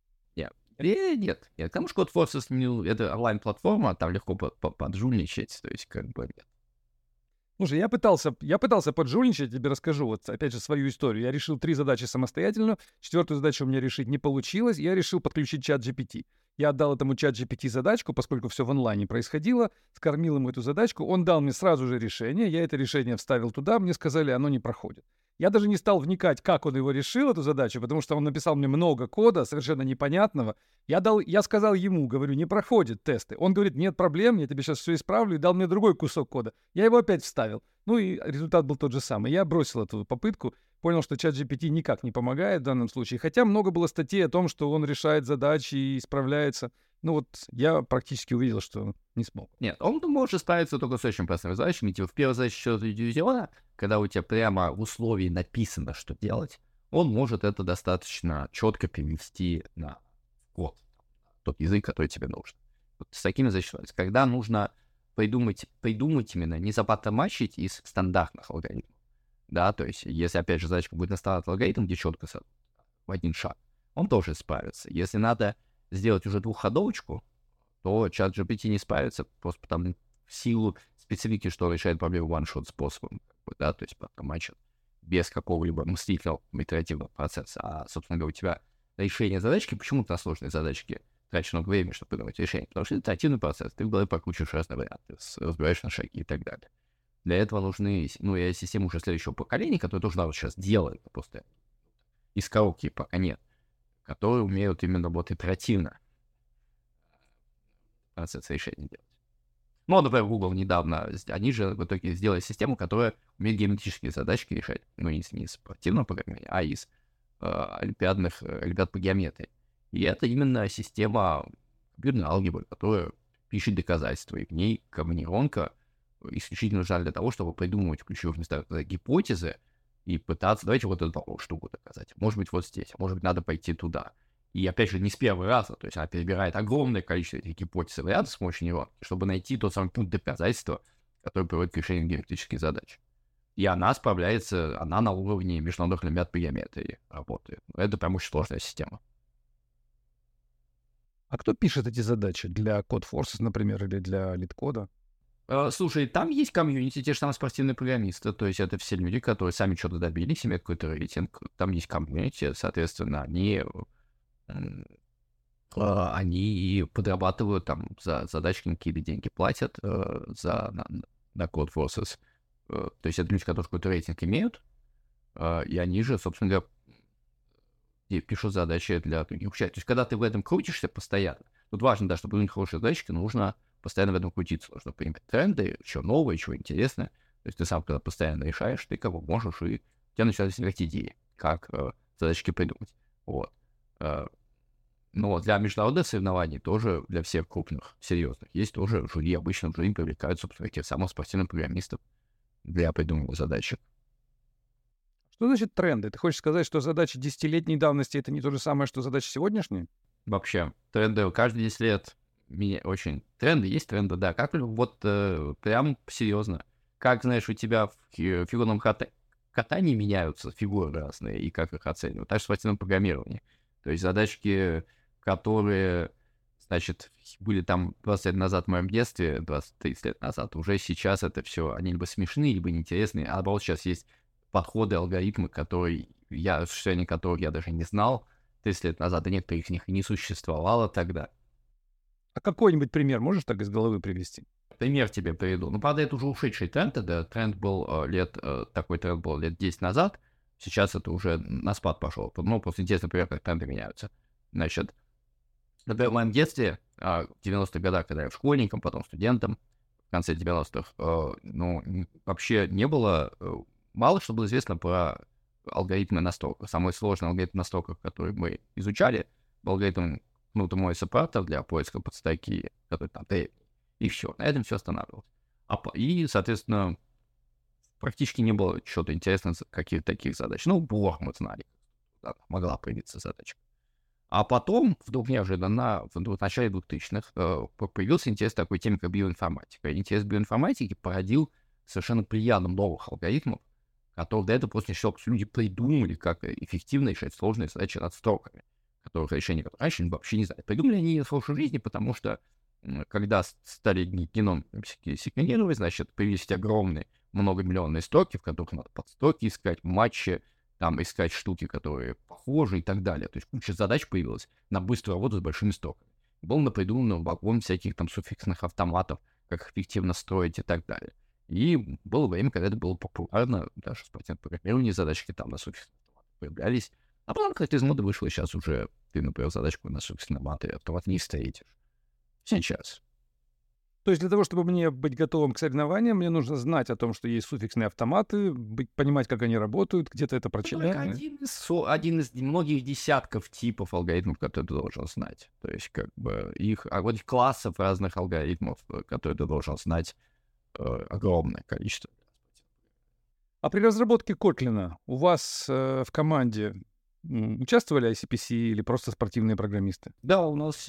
Нет. Потому что Codeforces это онлайн-платформа, там легко поджульничать, то есть нет. Слушай, я пытался поджульничать, тебе расскажу, вот опять же свою историю. Я решил 3 задачи самостоятельно, 4-ю задачу у меня решить не получилось, я решил подключить чат GPT. Я отдал этому чат GPT задачку, поскольку все в онлайне происходило, скормил ему эту задачку, он дал мне сразу же решение, я это решение вставил туда, мне сказали, оно не проходит. Я даже не стал вникать, как он его решил, эту задачу, потому что он написал мне много кода, совершенно непонятного. Я сказал ему, говорю, не проходят тесты. Он говорит, нет проблем, я тебе сейчас все исправлю, и дал мне другой кусок кода. Я его опять вставил. Ну и результат был тот же самый. Я бросил эту попытку, понял, что чат GPT никак не помогает в данном случае. Хотя много было статей о том, что он решает задачи и справляется. Ну вот я практически увидел, что не смог. Нет, он может справиться только с очень простыми задачами. Типа в первой задаче счета дивизиона, когда у тебя прямо в условии написано, что делать, он может это достаточно четко перевести на код, тот язык, который тебе нужен. Вот с такими задачами. Когда нужно придумать именно, не запатомачить из стандартных алгоритмов, да, то есть если, опять же, задачка будет на стандартный алгоритм, где четко в один шаг, он тоже справится. Если надо сделать уже двухходовочку, то чат GPT не справится, просто потому в силу специфики, что решает проблему one-shot способом, да, то есть матча без какого-либо мыслительного итеративного процесса. А, собственно говоря, у тебя решение задачки, почему ты на сложные задачки тратишь много времени, чтобы придумать решение? Потому что это итеративный процесс, ты в голове прокручиваешь разные варианты, разбираешь на шаги и так далее. Для этого нужны, системы уже следующего поколения, которые тоже надо сейчас делать, просто из коробки пока нет, которые умеют именно вот итеративно процесс решения делать. Ну, например, Google недавно, они же в итоге сделали систему, которая умеет геометрические задачки решать, не из спортивного программирования, а из олимпиад по геометрии. И это именно система компьютерной алгебры, которая пишет доказательства, и в ней нейронка исключительно нужна для того, чтобы придумывать ключевых местах гипотезы и пытаться, давайте вот эту штуку доказать. Может быть, вот здесь, может быть, надо пойти туда. И опять же, не с первого раза, то есть она перебирает огромное количество этих гипотез и вариантов с помощью нейронки, чтобы найти тот самый пункт доказательства, который приводит к решению геометрических задач. И она справляется, она на уровне международных олимпиад по геометрии работает. Это прям очень сложная система. А кто пишет эти задачи? Для Codeforces, например, или для LeetCode? Слушай, там есть комьюнити, те же самые спортивные программисты, то есть это все люди, которые сами что-то добились, имеют какой-то рейтинг, там есть комьюнити, соответственно, они и подрабатывают там за задачки, какие-то деньги платят на Codeforces. То есть это люди, которые какой-то рейтинг имеют, и они же, собственно говоря, пишут задачи для других участников. То есть когда ты в этом крутишься постоянно, тут важно, да, чтобы у них хорошие задачки, нужно постоянно в этом крутиться, нужно принимать тренды, что новое, чего интересное. То есть ты сам, когда постоянно решаешь, ты как бы можешь, и у тебя начинают возникать идеи, как задачки придумать. Вот. Но для международных соревнований тоже, для всех крупных, серьезных, есть тоже жюри. Обычно в жюри привлекают, собственно, тех самых спортивных программистов для придумывания задачек. Что значит тренды? Ты хочешь сказать, что задачи десятилетней давности — это не то же самое, что задачи сегодняшние? Вообще, тренды каждые 10 лет очень... Тренды есть тренды, да. Как вот прям серьезно. Как, знаешь, у тебя в фигурном катании меняются фигуры разные, и как их оценивают. Так же в спортивном программировании. То есть задачки, которые, значит, были там 20 лет назад в моем детстве, 20-30 лет назад, уже сейчас это все, они либо смешные, либо неинтересные. А наоборот, сейчас есть подходы, алгоритмы, существование которых я даже не знал 30 лет назад, и некоторых из них и не существовало тогда. А какой-нибудь пример можешь так из головы привести? Пример тебе приведу. Ну, правда, это уже ушедший тренд, да, такой тренд был лет 10 назад, сейчас это уже на спад пошел. Ну, просто интересно, например, как тренды меняются. Значит, например, в моем детстве, в 90-х годах, когда я школьником, потом студентом, в конце 90-х, вообще не было, мало что было известно про алгоритмы настройок. Самый сложный алгоритм настроек, который мы изучали, был алгоритм Knut Сепаратор для поиска подстроки, который там и все. На этом все останавливалось. И, соответственно, практически не было чего-то интересного, каких-то таких задач. Ну, Бор мы знали, да, могла появиться задачка. А потом, вдруг неожиданно, в начале 2000-х появился интерес к такой теме, как биоинформатика. И интерес к биоинформатике породил совершенно плеяду новых алгоритмов, которые до этого просто люди придумали, как эффективно решать сложные задачи над строками, решения которых раньше вообще не знали. Придумали они в прошлой жизни, потому что когда стали геном секвенировать, значит, появились эти огромные многомиллионные строки, в которых надо подстроки искать, матчи, там искать штуки, которые похожи и так далее. То есть куча задач появилась на быструю работу с большими строками. Был напридуман вагон всяких там суффиксных автоматов, как их эффективно строить и так далее. И было время, когда это было популярно, даже в спортивном программировании задачки там на суффиксных автоматах появлялись. А потом как-то из моды вышло, сейчас уже ты, например, задачку на суффиксный автомат не встретишь. Сейчас. То есть для того, чтобы мне быть готовым к соревнованиям, мне нужно знать о том, что есть суффиксные автоматы, понимать, как они работают, где-то это прочитать. Один из многих десятков типов алгоритмов, которые ты должен знать. То есть как бы их классов разных алгоритмов, которые ты должен знать, огромное количество. А при разработке Kotlin у вас в команде участвовали ICPC или просто спортивные программисты? Да, у нас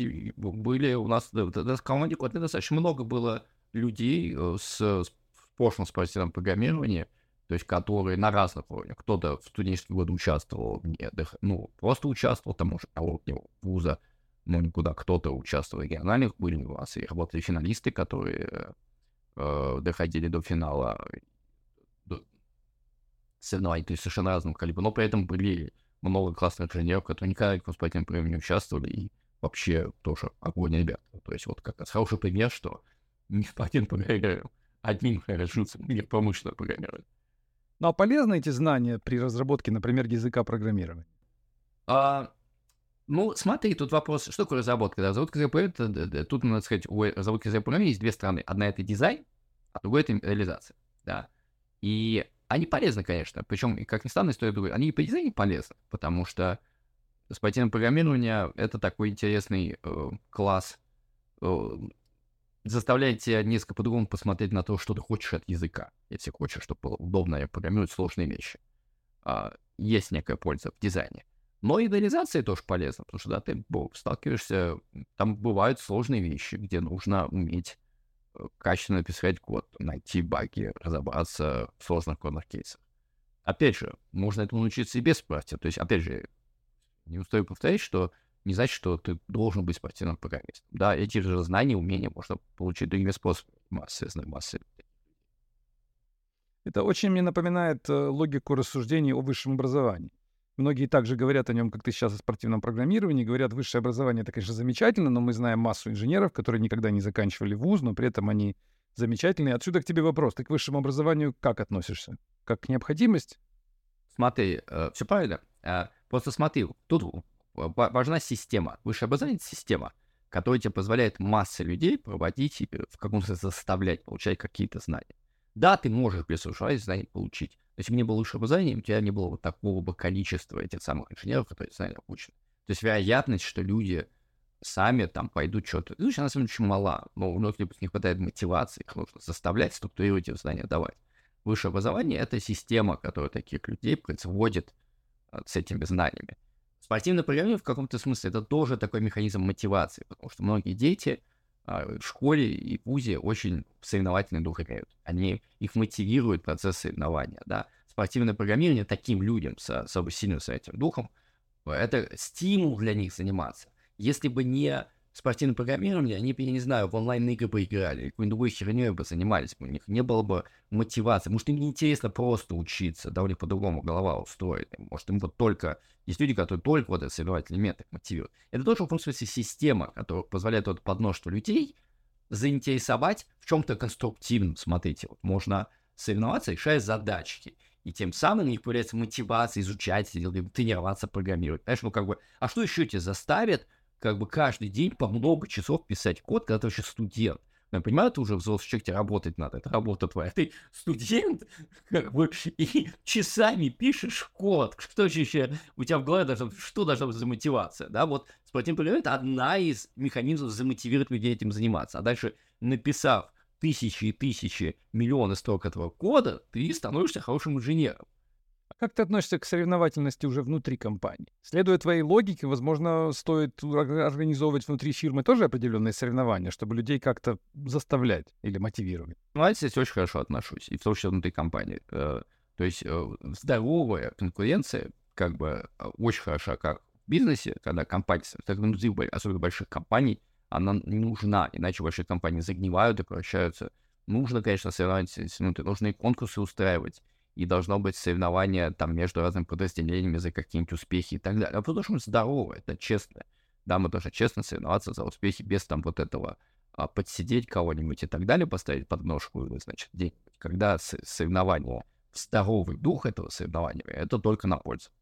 в команде Kotlin достаточно много было людей с прошлым спортивным программированием, то есть которые на разных уровнях. Кто-то в студенческие годы участвовал, просто участвовал, там уже на уровне вуза, но никуда. Кто-то участвовал в региональных, были у нас и работали финалисты, которые доходили до финала соревнований, то есть совершенно разного калибра, но при этом были много классных инженеров, которые никогда в спортивном программе не участвовали, и вообще тоже огонь ребят. То есть вот как раз хороший пример, что не спортивный программер, одним решился мир промышленного программирования. Ну а полезны эти знания при разработке, например, языка программирования? Ну, смотри, тут вопрос, что такое разработка? Да, разработка языка программирования, тут, надо сказать, у разработки языка программирования есть две стороны. Одна — это дизайн, а другая — это реализация, да. И они полезны, конечно, причем, как ни странно, история другая, они и по дизайну полезны, потому что спортивное программирование — это такой интересный класс, заставляет тебя несколько по-другому посмотреть на то, что ты хочешь от языка, если хочешь, чтобы было удобно программировать сложные вещи. Есть некая польза в дизайне. Но и реализация тоже полезна, потому что, да, ты сталкиваешься, там бывают сложные вещи, где нужно уметь качественно написать код, найти баги, разобраться в сложных кодных кейсах. Опять же, можно этому научиться и без спорта. То есть, опять же, не устаю повторять, что не значит, что ты должен быть спортивным программистом. Да, эти же знания, умения можно получить другими способами. Массы. Это очень мне напоминает логику рассуждений о высшем образовании. Многие также говорят о нем, как ты сейчас, о спортивном программировании. Говорят, высшее образование — это, конечно, замечательно, но мы знаем массу инженеров, которые никогда не заканчивали вуз, но при этом они замечательные. Отсюда к тебе вопрос. Ты к высшему образованию как относишься? Как к необходимости? Смотри, все правильно. Просто смотри, тут важна система. Высшее образование — это система, которая тебе позволяет массе людей проводить и в каком-то смысле заставлять получать какие-то знания. Да, ты можешь без высшего знания получить. Если бы не было высшего образования, у тебя не было бы такого бы количества этих самых инженеров, которые знания обучены. То есть вероятность, что люди сами там пойдут что-то, она на самом деле очень мала, но у многих не хватает мотивации, их нужно заставлять, структурировать эти знания давать. Высшее образование — это система, которая таких людей производит с этими знаниями. Спортивное программирование в каком-то смысле это тоже такой механизм мотивации, потому что многие дети в школе и в вузе очень соревновательный дух имеют. Их мотивирует процесс соревнования, да. Спортивное программирование таким людям с особо сильным этим духом — это стимул для них заниматься. Если бы не спортивное программирование, они бы, я не знаю, в онлайн-игры бы играли, или какой-нибудь другой херней бы занимались, у них не было бы мотивации. Может, им не интересно просто учиться, да, у них по-другому голова устроена. Может, им вот только... Есть люди, которые только вот этот соревновательный элемент их мотивируют. Это тоже, в каком смысле, система, которая позволяет вот подмножеству людей заинтересовать в чем-то конструктивном. Смотрите, вот можно соревноваться, решая задачки. И тем самым у них появляется мотивация изучать, тренироваться, программировать. Понимаешь, ну как бы, а что еще тебя заставит как бы каждый день по много часов писать код, когда ты вообще студент? Я понимаю, ты уже взрослый человек, тебе работать надо, это работа твоя. Ты студент, как бы, и часами пишешь код. Что же еще у тебя в голове должна быть за мотивация? Да, вот спортивное программирование — это одна из механизмов замотивировать людей этим заниматься. А дальше, написав тысячи и тысячи, миллионы строк этого кода, ты становишься хорошим инженером. А как ты относишься к соревновательности уже внутри компании? Следуя твоей логике, возможно, стоит организовывать внутри фирмы тоже определенные соревнования, чтобы людей как-то заставлять или мотивировать? Ну, я здесь очень хорошо отношусь, и в том числе внутри компании. То есть здоровая конкуренция как бы очень хороша как в бизнесе, когда компания, так внутри особенно больших компаний, она не нужна, иначе большие компании загнивают и превращаются. Нужно, конечно, соревноваться, нужно и конкурсы устраивать, и должно быть соревнование там между разными подразделениями за какие-нибудь успехи и так далее. А потому что мы здоровы, это честно. Да, мы должны честно соревноваться за успехи без там вот этого подсидеть кого-нибудь и так далее, поставить подножку, значит, день. Когда соревнование, здоровый дух этого соревнования, это только на пользу.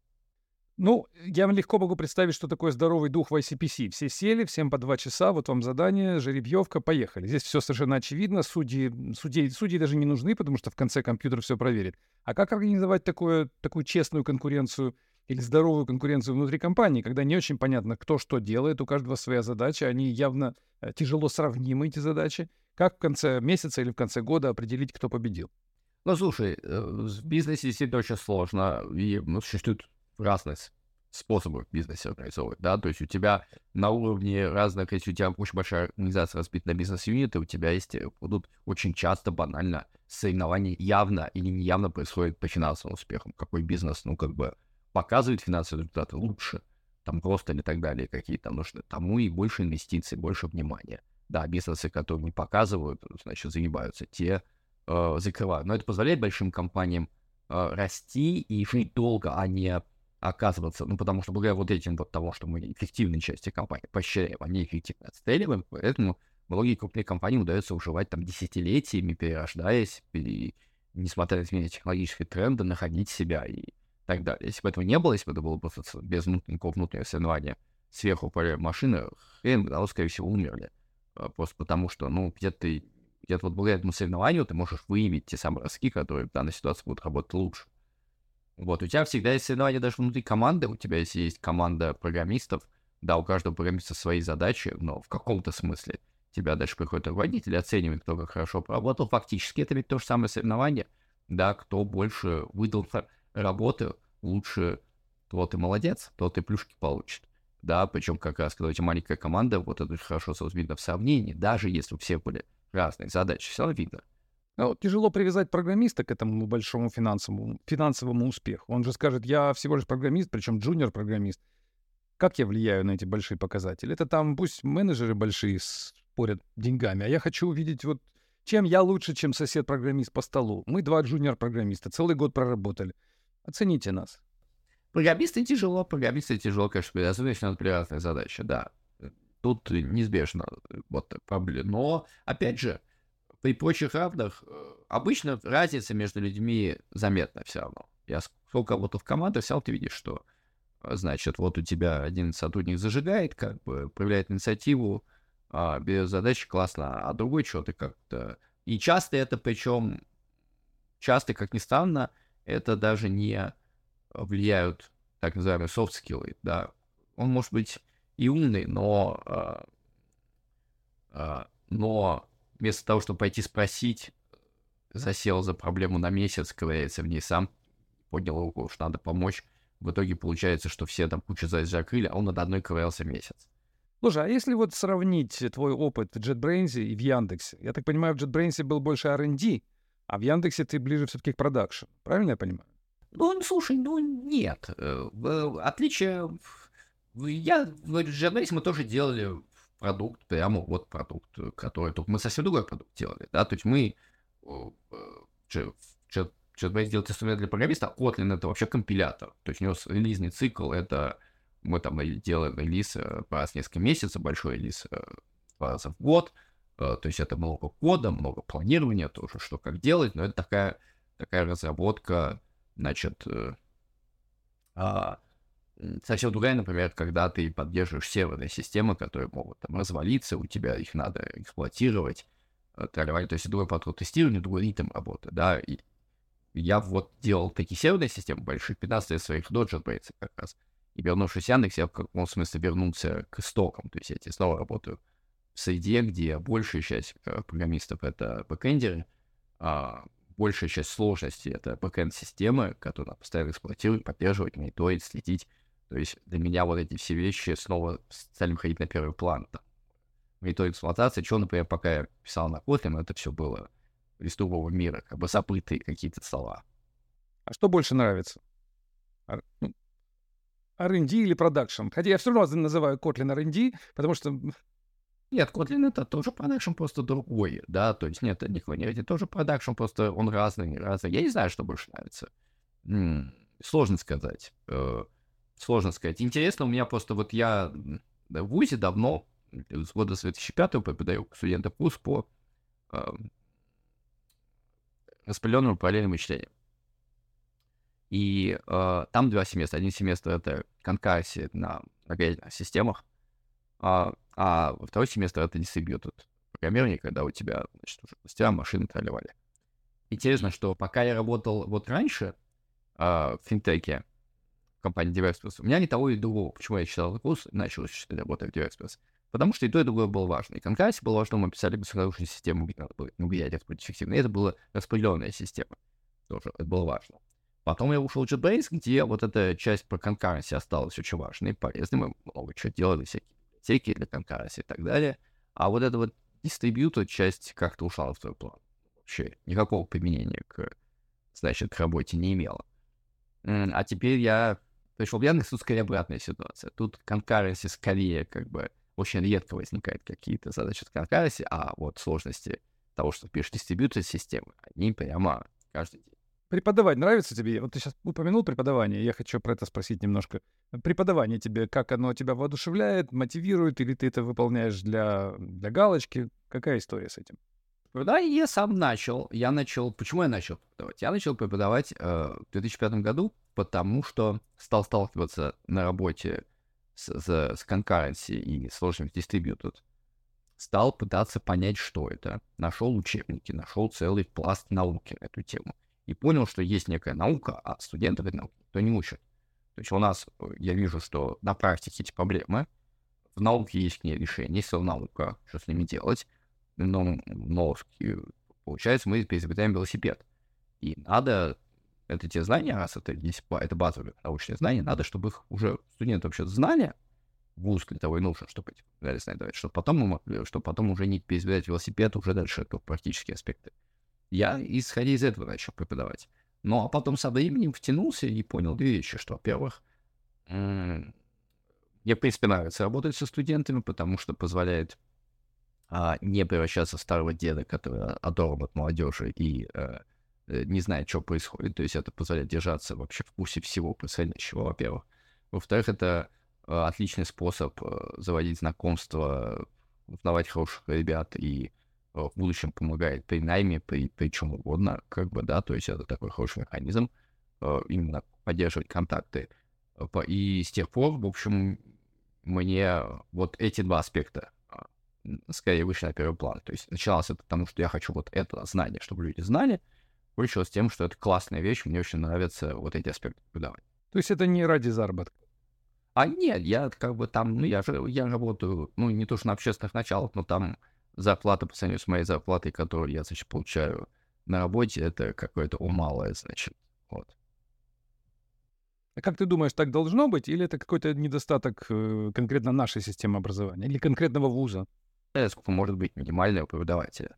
Ну, я легко могу представить, что такое здоровый дух в ICPC. Все сели, всем по 2 часа, вот вам задание, жеребьевка, поехали. Здесь все совершенно очевидно, судьи даже не нужны, потому что в конце компьютер все проверит. А как организовать такую честную конкуренцию или здоровую конкуренцию внутри компании, когда не очень понятно, кто что делает, у каждого своя задача, они явно тяжело сравнимы, эти задачи. Как в конце месяца или в конце года определить, кто победил? Ну, слушай, в бизнесе действительно очень сложно, и существует разных способов в бизнесе организовывать, да, то есть у тебя на уровне разных, если у тебя очень большая организация разбита на бизнес-юниты, у тебя есть, будут очень часто банально соревнования явно или неявно происходят по финансовым успехам, какой бизнес, ну, как бы показывает финансовые результаты лучше, там просто или так далее, какие там нужны, тому и больше инвестиций, больше внимания. Да, бизнесы, которые не показывают, значит, загибаются, те закрывают. Но это позволяет большим компаниям расти и жить долго, а не оказываться, ну, потому что благодаря вот этим вот того, что мы эффективной части компании поощряем, они эффективно отстреливаем, поэтому многие крупные компании удается выживать там десятилетиями, перерождаясь, несмотря на изменения технологические тренды, находить себя и так далее. Если бы этого не было, если бы это было просто без никакого внутреннего соревнования, сверху управляемая машина, хрен, да, скорее всего, умерли. Просто потому что, ну, где-то вот благодаря этому соревнованию ты можешь выявить те самые ростки, которые в данной ситуации будут работать лучше. Вот, у тебя всегда есть соревнования даже внутри команды, у тебя если есть команда программистов, да, у каждого программиста свои задачи, но в каком-то смысле тебя дальше приходит руководитель, оценивает, кто как хорошо поработал. Фактически это ведь то же самое соревнование, да, кто больше выдал работы, лучше, тот и молодец, тот и плюшки получит. Да, причем как раз, когда у тебя маленькая команда, вот это хорошо видно в сравнении, даже если у всех были разные задачи, все равно видно. Ну, тяжело привязать программиста к этому большому финансовому успеху. Он же скажет, я всего лишь программист, причем джуниор-программист. Как я влияю на эти большие показатели? Это там пусть менеджеры большие спорят деньгами, а я хочу увидеть, вот чем я лучше, чем сосед-программист по столу. Мы 2 джуниор-программиста, целый год проработали. Оцените нас. Программисты тяжело, конечно, особенно если надо при разные задачи, да. Тут неизбежно вот проблема. Но, опять же, при прочих равных обычно разница между людьми заметна все равно. Я сколько работал в команде, все равно ты видишь, что, значит, вот у тебя один сотрудник зажигает, как бы проявляет инициативу, берет задачи классно, а другой что-то как-то... И часто это, причем, как ни странно, это даже не влияют так называемые софт-скиллы, да. Он может быть и умный, но вместо того, чтобы пойти спросить, засел за проблему на месяц, ковыряется в ней сам, поднял руку, что надо помочь. В итоге получается, что все там кучу задач закрыли, а он над одной ковырялся месяц. Слушай, а если вот сравнить твой опыт в JetBrains и в Яндексе? Я так понимаю, в JetBrains был больше R&D, а в Яндексе ты ближе все-таки к продакшн. Правильно я понимаю? Ну, слушай, ну нет. Отличие... В JetBrains мы тоже делали продукт, прямо вот продукт, который... Только мы совсем другой продукт делали, да, то есть мы... JetBrains делает инструмент для программиста, а Kotlin — это вообще компилятор. То есть у него релизный цикл — это... Мы там делаем релиз раз в несколько месяцев, большой релиз 2 раза в год. То есть это много кода, много планирования тоже, что как делать, но это такая разработка, значит, совсем другая, например, когда ты поддерживаешь серверные системы, которые могут там развалиться, у тебя их надо эксплуатировать, то есть другой подход тестирования, другой ритм работы, да, и я вот делал такие серверные системы больших, 15 лет своих до JetBrains как раз, и вернувшись в Яндекс, я в каком смысле вернулся к истокам, то есть я теперь снова работаю в среде, где большая часть программистов — это бэкэндеры, большая часть сложности — это бэкэнд-системы, которые надо постоянно эксплуатировать, поддерживать, мониторить, следить. То есть для меня вот эти все вещи снова стали выходить на первый план. Мониторинг, эксплуатация, что, например, пока я писал на Kotlin, это все было из другого мира, как бы забытые какие-то слова. А что больше нравится? R&D или продакшн? Хотя я все равно называю Kotlin R&D, потому что... Нет, Kotlin — это тоже продакшн, просто другой, да, то есть нет, это тоже продакшн, просто он разный. Я не знаю, что больше нравится. Сложно сказать. Интересно, у меня просто вот я в ВУЗе давно, с года 2005 преподаю студентам курс по распределенному параллельному чтению. И там 2 семестра. Один семестр — это конкурсия на многоядерных системах, а второй семестр — это distributed программирование, когда у тебя, значит, уже мастера, машины тролливали. Интересно, что пока я работал вот раньше в финтеке, в компании DevExpress, у меня ни того и другого. Почему я читал этот курс и начал работать в DevExpress? Потому что и то, и другое было важно. И конкурсия было важно, мы писали быстрорушную систему, где надо было многоядерных быть эффективно. И это была распределенная система. Тоже это было важно. Потом я ушел в JetBrains, где вот эта часть про конкуренцию осталась очень важной и полезной. Мы много чего делали, всякие библиотеки для конкуренции и так далее. А вот эта вот дистрибьютор часть как-то ушла на второй план. Вообще никакого применения к работе не имела. А теперь я пришел в Яндекс, тут скорее обратная ситуация. Тут конкуренция скорее как бы... очень редко возникают какие-то задачи с конкуренции, а вот сложности того, что пишешь дистрибьютор системы, они прямо каждый день. Преподавать нравится тебе? Вот ты сейчас упомянул преподавание, я хочу про это спросить немножко. Преподавание тебе, как оно тебя воодушевляет, мотивирует, или ты это выполняешь для галочки? Какая история с этим? Да, и я сам начал. Почему я начал преподавать? Я начал преподавать в 2005 году, потому что стал сталкиваться на работе с concurrency и сложными дистрибьютор. Стал пытаться понять, что это. Нашел учебники, нашел целый пласт науки на эту тему. И понял, что есть некая наука, а студентов этой науки никто не учит. То есть у нас, я вижу, что на практике эти проблемы, в науке есть к ней решение, есть наука, что с ними делать, но получается, мы изобретаем велосипед. И надо, это те знания, раз это есть, это базовые научные знания, надо, чтобы их уже студенты вообще знали, вуз для того и нужен, чтобы эти знания давать, чтобы потом уже не переизобретать велосипед, уже дальше это практические аспекты. Я, исходя из этого, начал преподавать. Ну, а потом со временем втянулся и понял две вещи, что, во-первых, мне, в принципе, нравится работать со студентами, потому что позволяет не превращаться в старого деда, который оторван от молодежи и не знает, что происходит. То есть это позволяет держаться вообще в курсе всего происходящего, во-первых. Во-вторых, это отличный способ заводить знакомства, узнавать хороших ребят и в будущем помогает при найме, при чем угодно, как бы, да, то есть это такой хороший механизм, именно поддерживать контакты. И с тех пор, в общем, мне вот эти два аспекта скорее вышли на первый план. То есть началось это потому, что я хочу вот это знание, чтобы люди знали, кончилось тем, что это классная вещь, мне очень нравятся вот эти аспекты преподавания. То есть это не ради заработка? А нет, я как бы там, я работаю, не то что на общественных началах, но там зарплата по сравнению с моей зарплатой, которую я, значит, получаю на работе, это какое-то малое, значит, вот. А как ты думаешь, так должно быть, или это какой-то недостаток конкретно нашей системы образования, или конкретного вуза? Сколько может быть минимального преподавателя.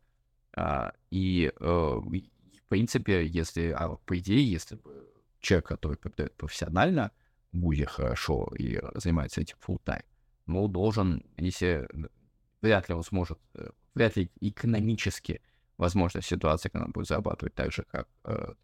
В принципе, по идее, если бы человек, который преподает профессионально в вузе хорошо и занимается этим full-time, должен, если вряд ли экономически возможна ситуация, когда он будет зарабатывать так же, как,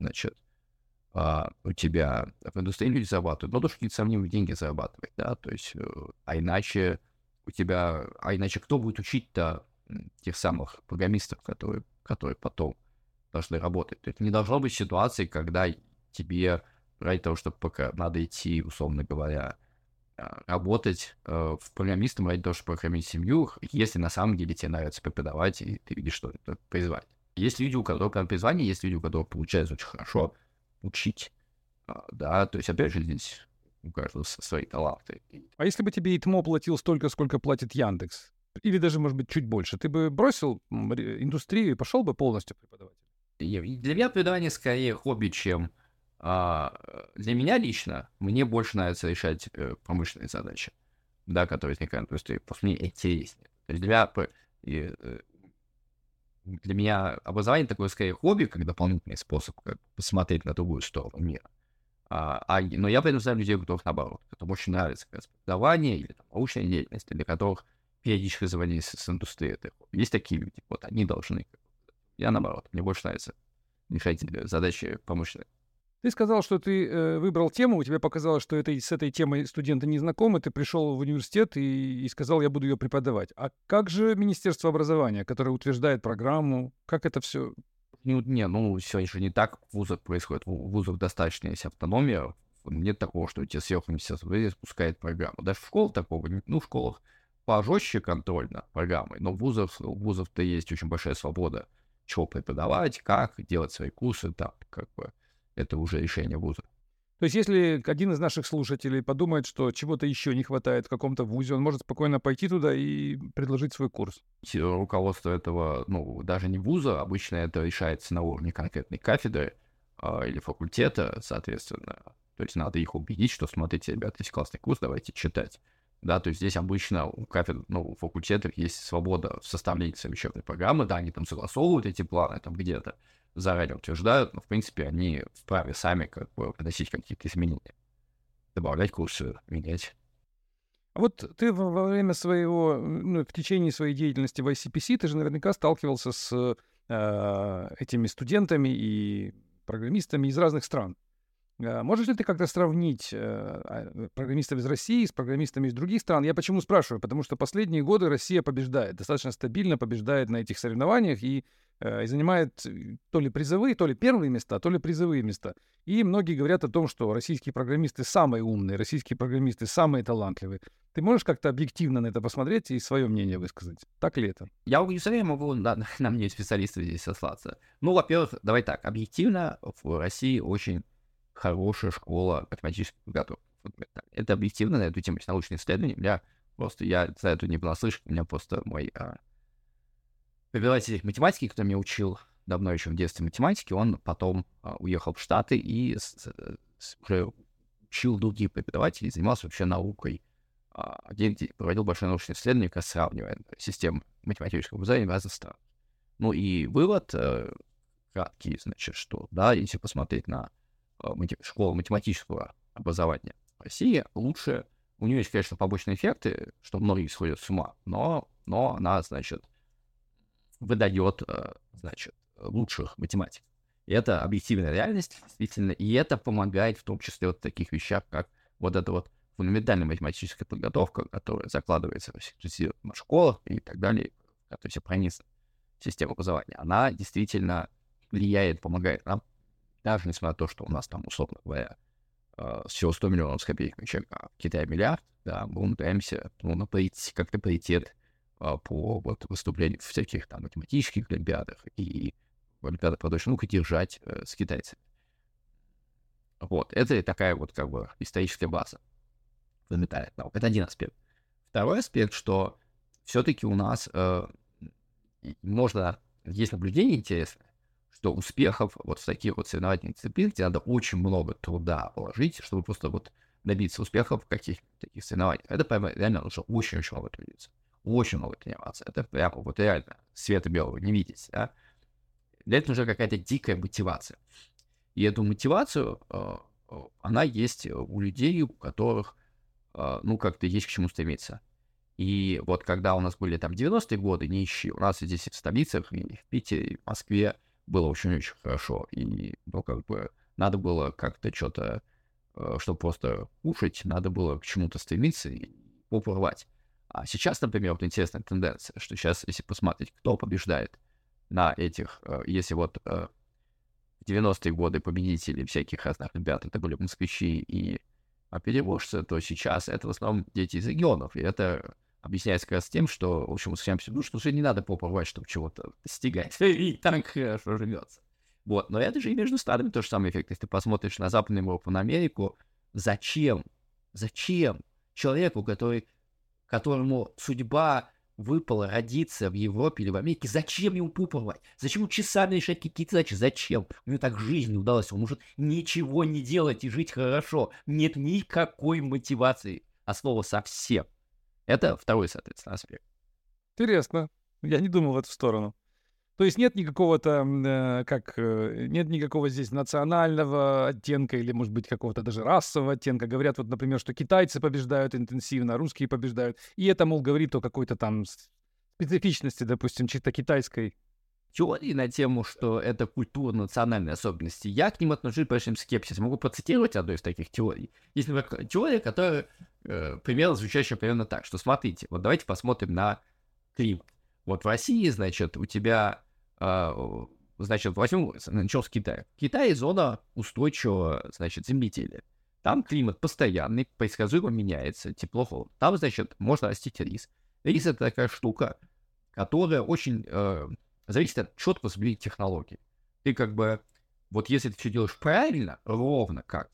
у тебя в индустрии люди зарабатывают, но тоже какие-то сомнительные деньги зарабатывать, да, то есть, иначе кто будет учить-то тех самых программистов, которые потом должны работать? То есть не должно быть ситуации, когда тебе ради того, чтобы пока надо идти, условно говоря, работать в программистом ради того, чтобы прокормить семью, если на самом деле тебе нравится преподавать, и ты видишь, что это призвание. Есть люди, у которых прям призвание, есть люди, у которых получается очень хорошо учить. Да, то есть, опять же, здесь у каждого свои таланты. А если бы тебе ИТМО платил столько, сколько платит Яндекс, или даже, может быть, чуть больше, ты бы бросил индустрию и пошел бы полностью преподавать? Для меня преподавание скорее хобби, чем... Для меня лично, мне больше нравится решать промышленные задачи, да, которые возникают в индустрии. Просто мне интереснее. То есть для меня образование такое скорее хобби, как дополнительный способ как посмотреть на другую сторону мира. Но я предоставляю людей, у которых наоборот, которым очень нравится как раз преподавание или научная деятельность, для которых периодически взаимодействие с индустрией. Есть такие люди, вот они должны. Я наоборот, мне больше нравится решать задачи промышленные. Ты сказал, что ты выбрал тему, тебе показалось, что с этой темой студенты не знакомы, ты пришел в университет и сказал, я буду ее преподавать. А как же Министерство образования, которое утверждает программу, как это все? Сегодня же не так в вузах происходит. В вузах достаточно есть автономия. Нет такого, что тебе сверху Министерство образования спускает программу. Даже в школах такого нет. В школах пожестче контроль над программой, но в вузах-то есть очень большая свобода, чего преподавать, как делать свои курсы, там, как бы это уже решение вуза. То есть если один из наших слушателей подумает, что чего-то еще не хватает в каком-то вузе, он может спокойно пойти туда и предложить свой курс? Руководство этого, даже не вуза, обычно это решается на уровне конкретной кафедры или факультета, соответственно. То есть надо их убедить, что, смотрите, ребята, есть классный курс, давайте читать. Да, то есть здесь обычно у кафедр, у факультетов есть свобода в составлении своей учебной программы, да, они там согласовывают эти планы там где-то, заранее утверждают, но, в принципе, они вправе сами как бы вносить какие-то изменения. Добавлять курсы, менять. Вот ты во время своего, в течение своей деятельности в ICPC, ты же наверняка сталкивался с этими студентами и программистами из разных стран. Можешь ли ты как-то сравнить программистов из России с программистами из других стран? Я почему спрашиваю? Потому что последние годы Россия побеждает, достаточно стабильно побеждает на этих соревнованиях и занимает то ли призовые, то ли первые места, то ли призовые места. И многие говорят о том, что российские программисты самые умные, российские программисты самые талантливые. Ты можешь как-то объективно на это посмотреть и свое мнение высказать? Так ли это? Я не совсем могу на мнение специалистов здесь сослаться. Ну, во-первых, давай так, объективно в России очень хорошая школа математических подготовки. Это объективно, на эту тему есть научные исследования. Я за это не понаслышке, у меня просто мой преподаватель математики, кто меня учил давно еще в детстве математики, он потом уехал в Штаты и уже учил других преподавателей, занимался вообще наукой, где проводил большое научное исследование, как сравнивая систему математического образования в разных странах. Ну и вывод краткий, значит, что, да, если посмотреть на школу математического образования в России, лучше, у нее есть, конечно, побочные эффекты, что многие сходят с ума, но она, значит, выдает, значит, лучших математиков. И это объективная реальность, действительно, и это помогает в том числе вот в таких вещах, как вот эта вот фундаментальная математическая подготовка, которая закладывается в школах и так далее, которая все пронизана в систему образования. Она действительно влияет, помогает нам, даже несмотря на то, что у нас там, условно говоря, всего 100 миллионов с копейками человек, а в Китае миллиард, да, мы умудряемся как-то паритет по вот выступлениям в всяких там математических олимпиадах и в олимпиадах по точной науке держать с китайцами. Вот, это такая вот как бы историческая база фундаментальных наук. Это один аспект. Второй аспект, что все-таки у нас есть наблюдение интересное, что успехов вот в таких вот соревновательных дисциплинах, где надо очень много труда положить, чтобы просто вот добиться успехов в каких-то таких соревнованиях. Это прямо реально нужно очень-очень много трудиться. Очень много тренироваться. Это прямо вот реально света белого не видеть, да? Для этого нужна какая-то дикая мотивация. И эту мотивацию, она есть у людей, у которых, как-то есть к чему стремиться. И вот когда у нас были там 90-е годы, не ищи, у нас здесь и в столицах, и в Питере, и в Москве было очень-очень хорошо. И, надо было как-то что-то, чтобы просто кушать, надо было к чему-то стремиться и попу рвать. А сейчас, например, вот интересная тенденция, что сейчас, если посмотреть, кто побеждает на этих, если вот в 90-е годы победители всяких разных олимпиад, это были москвичи и переможцы, то сейчас это в основном дети из регионов, и это объясняется как раз тем, что, в общем, всем все, что уже не надо попу рвать, чтобы чего-то достигать, и так хорошо живется. Вот, но это же и между странами тот же самый эффект. Если ты посмотришь на Западную Европу, на Америку, зачем человеку, которому судьба выпала родиться в Европе или в Америке, зачем ему попу рвать? Зачем ему часами решать какие-то задачи? Зачем? У него так жизнь не удалась, он может ничего не делать и жить хорошо. Нет никакой мотивации, а слово совсем. Это второй, соответственно, аспект. Интересно. Я не думал в эту сторону. То есть нет никакого здесь национального оттенка или, может быть, какого-то даже расового оттенка. Говорят, вот, например, что китайцы побеждают интенсивно, русские побеждают. И это, мол, говорит о какой-то там специфичности, допустим, чисто китайской. Теории на тему, что это культурно-национальные особенности, я к ним отношусь с большим скепсисом. Могу процитировать одну из таких теорий. Есть, например, теория, которая примерно звучащая примерно так, что смотрите, вот давайте посмотрим на климат. Вот в России, значит, у тебя... возьмем, начнем с Китая. В Китае зона устойчивого, значит, земледелия. Там климат постоянный, предсказуемо меняется, тепло-холодно. Там, значит, можно растить рис. Рис — это такая штука, которая очень зависит от четко соблюдения технологий. Ты вот если ты все делаешь правильно, ровно как,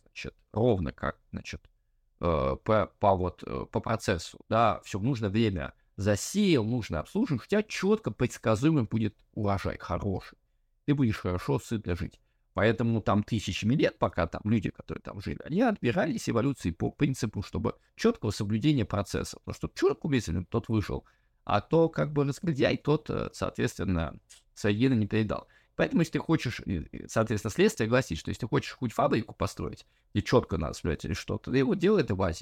по процессу, да, все в нужное время засеял, нужно обслуживать, у тебя четко, предсказуемо будет урожай хороший. Ты будешь хорошо, сытно жить. Поэтому там тысячами лет, пока там люди, которые там жили, они отбирались эволюцией по принципу, чтобы четкого соблюдения процесса. Потому что четко уместен, тот вышел, а то разгильдяй, тот, соответственно, свои гены не передал. Поэтому, если ты хочешь, соответственно, следствие гласит, что если ты хочешь хоть фабрику построить, и четко надо соблюдать или что-то, ты его делай это в Азии.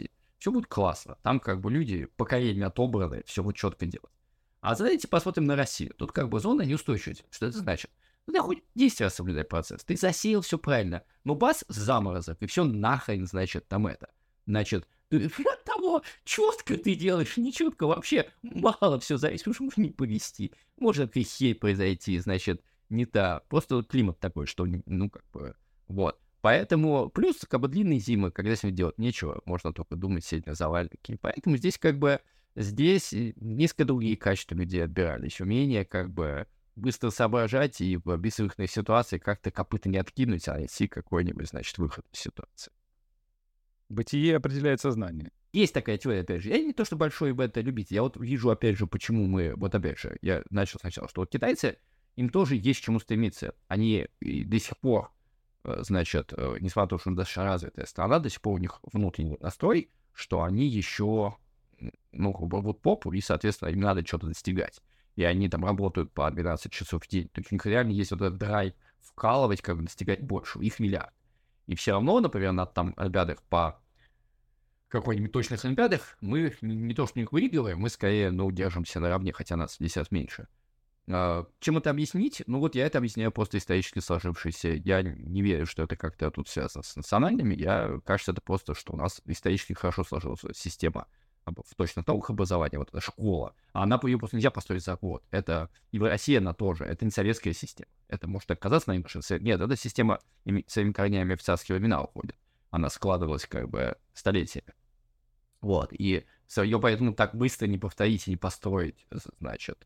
все будет классно. Там как бы люди поколение отобраны, все будет четко делать. А давайте посмотрим на Россию. Тут как бы зона неустойчивости. Что это значит? Ну, да хоть 10 раз соблюдай процесс. Ты засеял все правильно. Но бас заморозок, и все нахрен, значит, там это. Значит, от того, четко ты делаешь, не четко вообще мало все зависит, потому что можно не повести. Может хей произойти, значит, не та. Просто вот климат такой, что, ну, как бы, вот. Поэтому, плюс, как бы, длинные зимы, когда с ними делать нечего, можно только думать, сидеть на завальнике. Поэтому здесь, как бы, здесь несколько другие качества людей отбирались. Умение, как бы, быстро соображать и в безвыходной ситуации как-то копыта не откинуть, а найти какой-нибудь, значит, выход из ситуации. Бытие определяет сознание. Есть такая теория, опять же. Я не то, что большой бета-любитель, я вот вижу, опять же, почему мы... Вот опять же, я начал сначала, что вот китайцы, им тоже есть к чему стремиться. Они и до сих пор, значит, несмотря на то, что он достаточно развитая страна, до сих пор у них внутренний настрой, что они еще, ну, вот попу, и, соответственно, им надо что-то достигать. И они там работают по 12 часов в день. То есть у них реально есть вот этот драйв вкалывать, как бы достигать больше. Их миллиард. И все равно, например, на там олимпиадах по какой-нибудь точных олимпиадах мы не то что не выигрываем, мы скорее, ну, держимся наравне, хотя нас 50 меньше. Чем это объяснить? Ну, вот я это объясняю просто исторически сложившейся. Я не верю, что это как-то тут связано с национальными. Кажется, это просто, что у нас исторически хорошо сложилась система в точных науках образования, вот эта школа. А она ее просто нельзя построить за год. Это и в России она тоже. Это не советская система. Это может так казаться на что нет, эта система своими корнями в царские времена уходит. Она складывалась как бы столетиями. Вот, и ее поэтому так быстро не повторить и не построить, значит,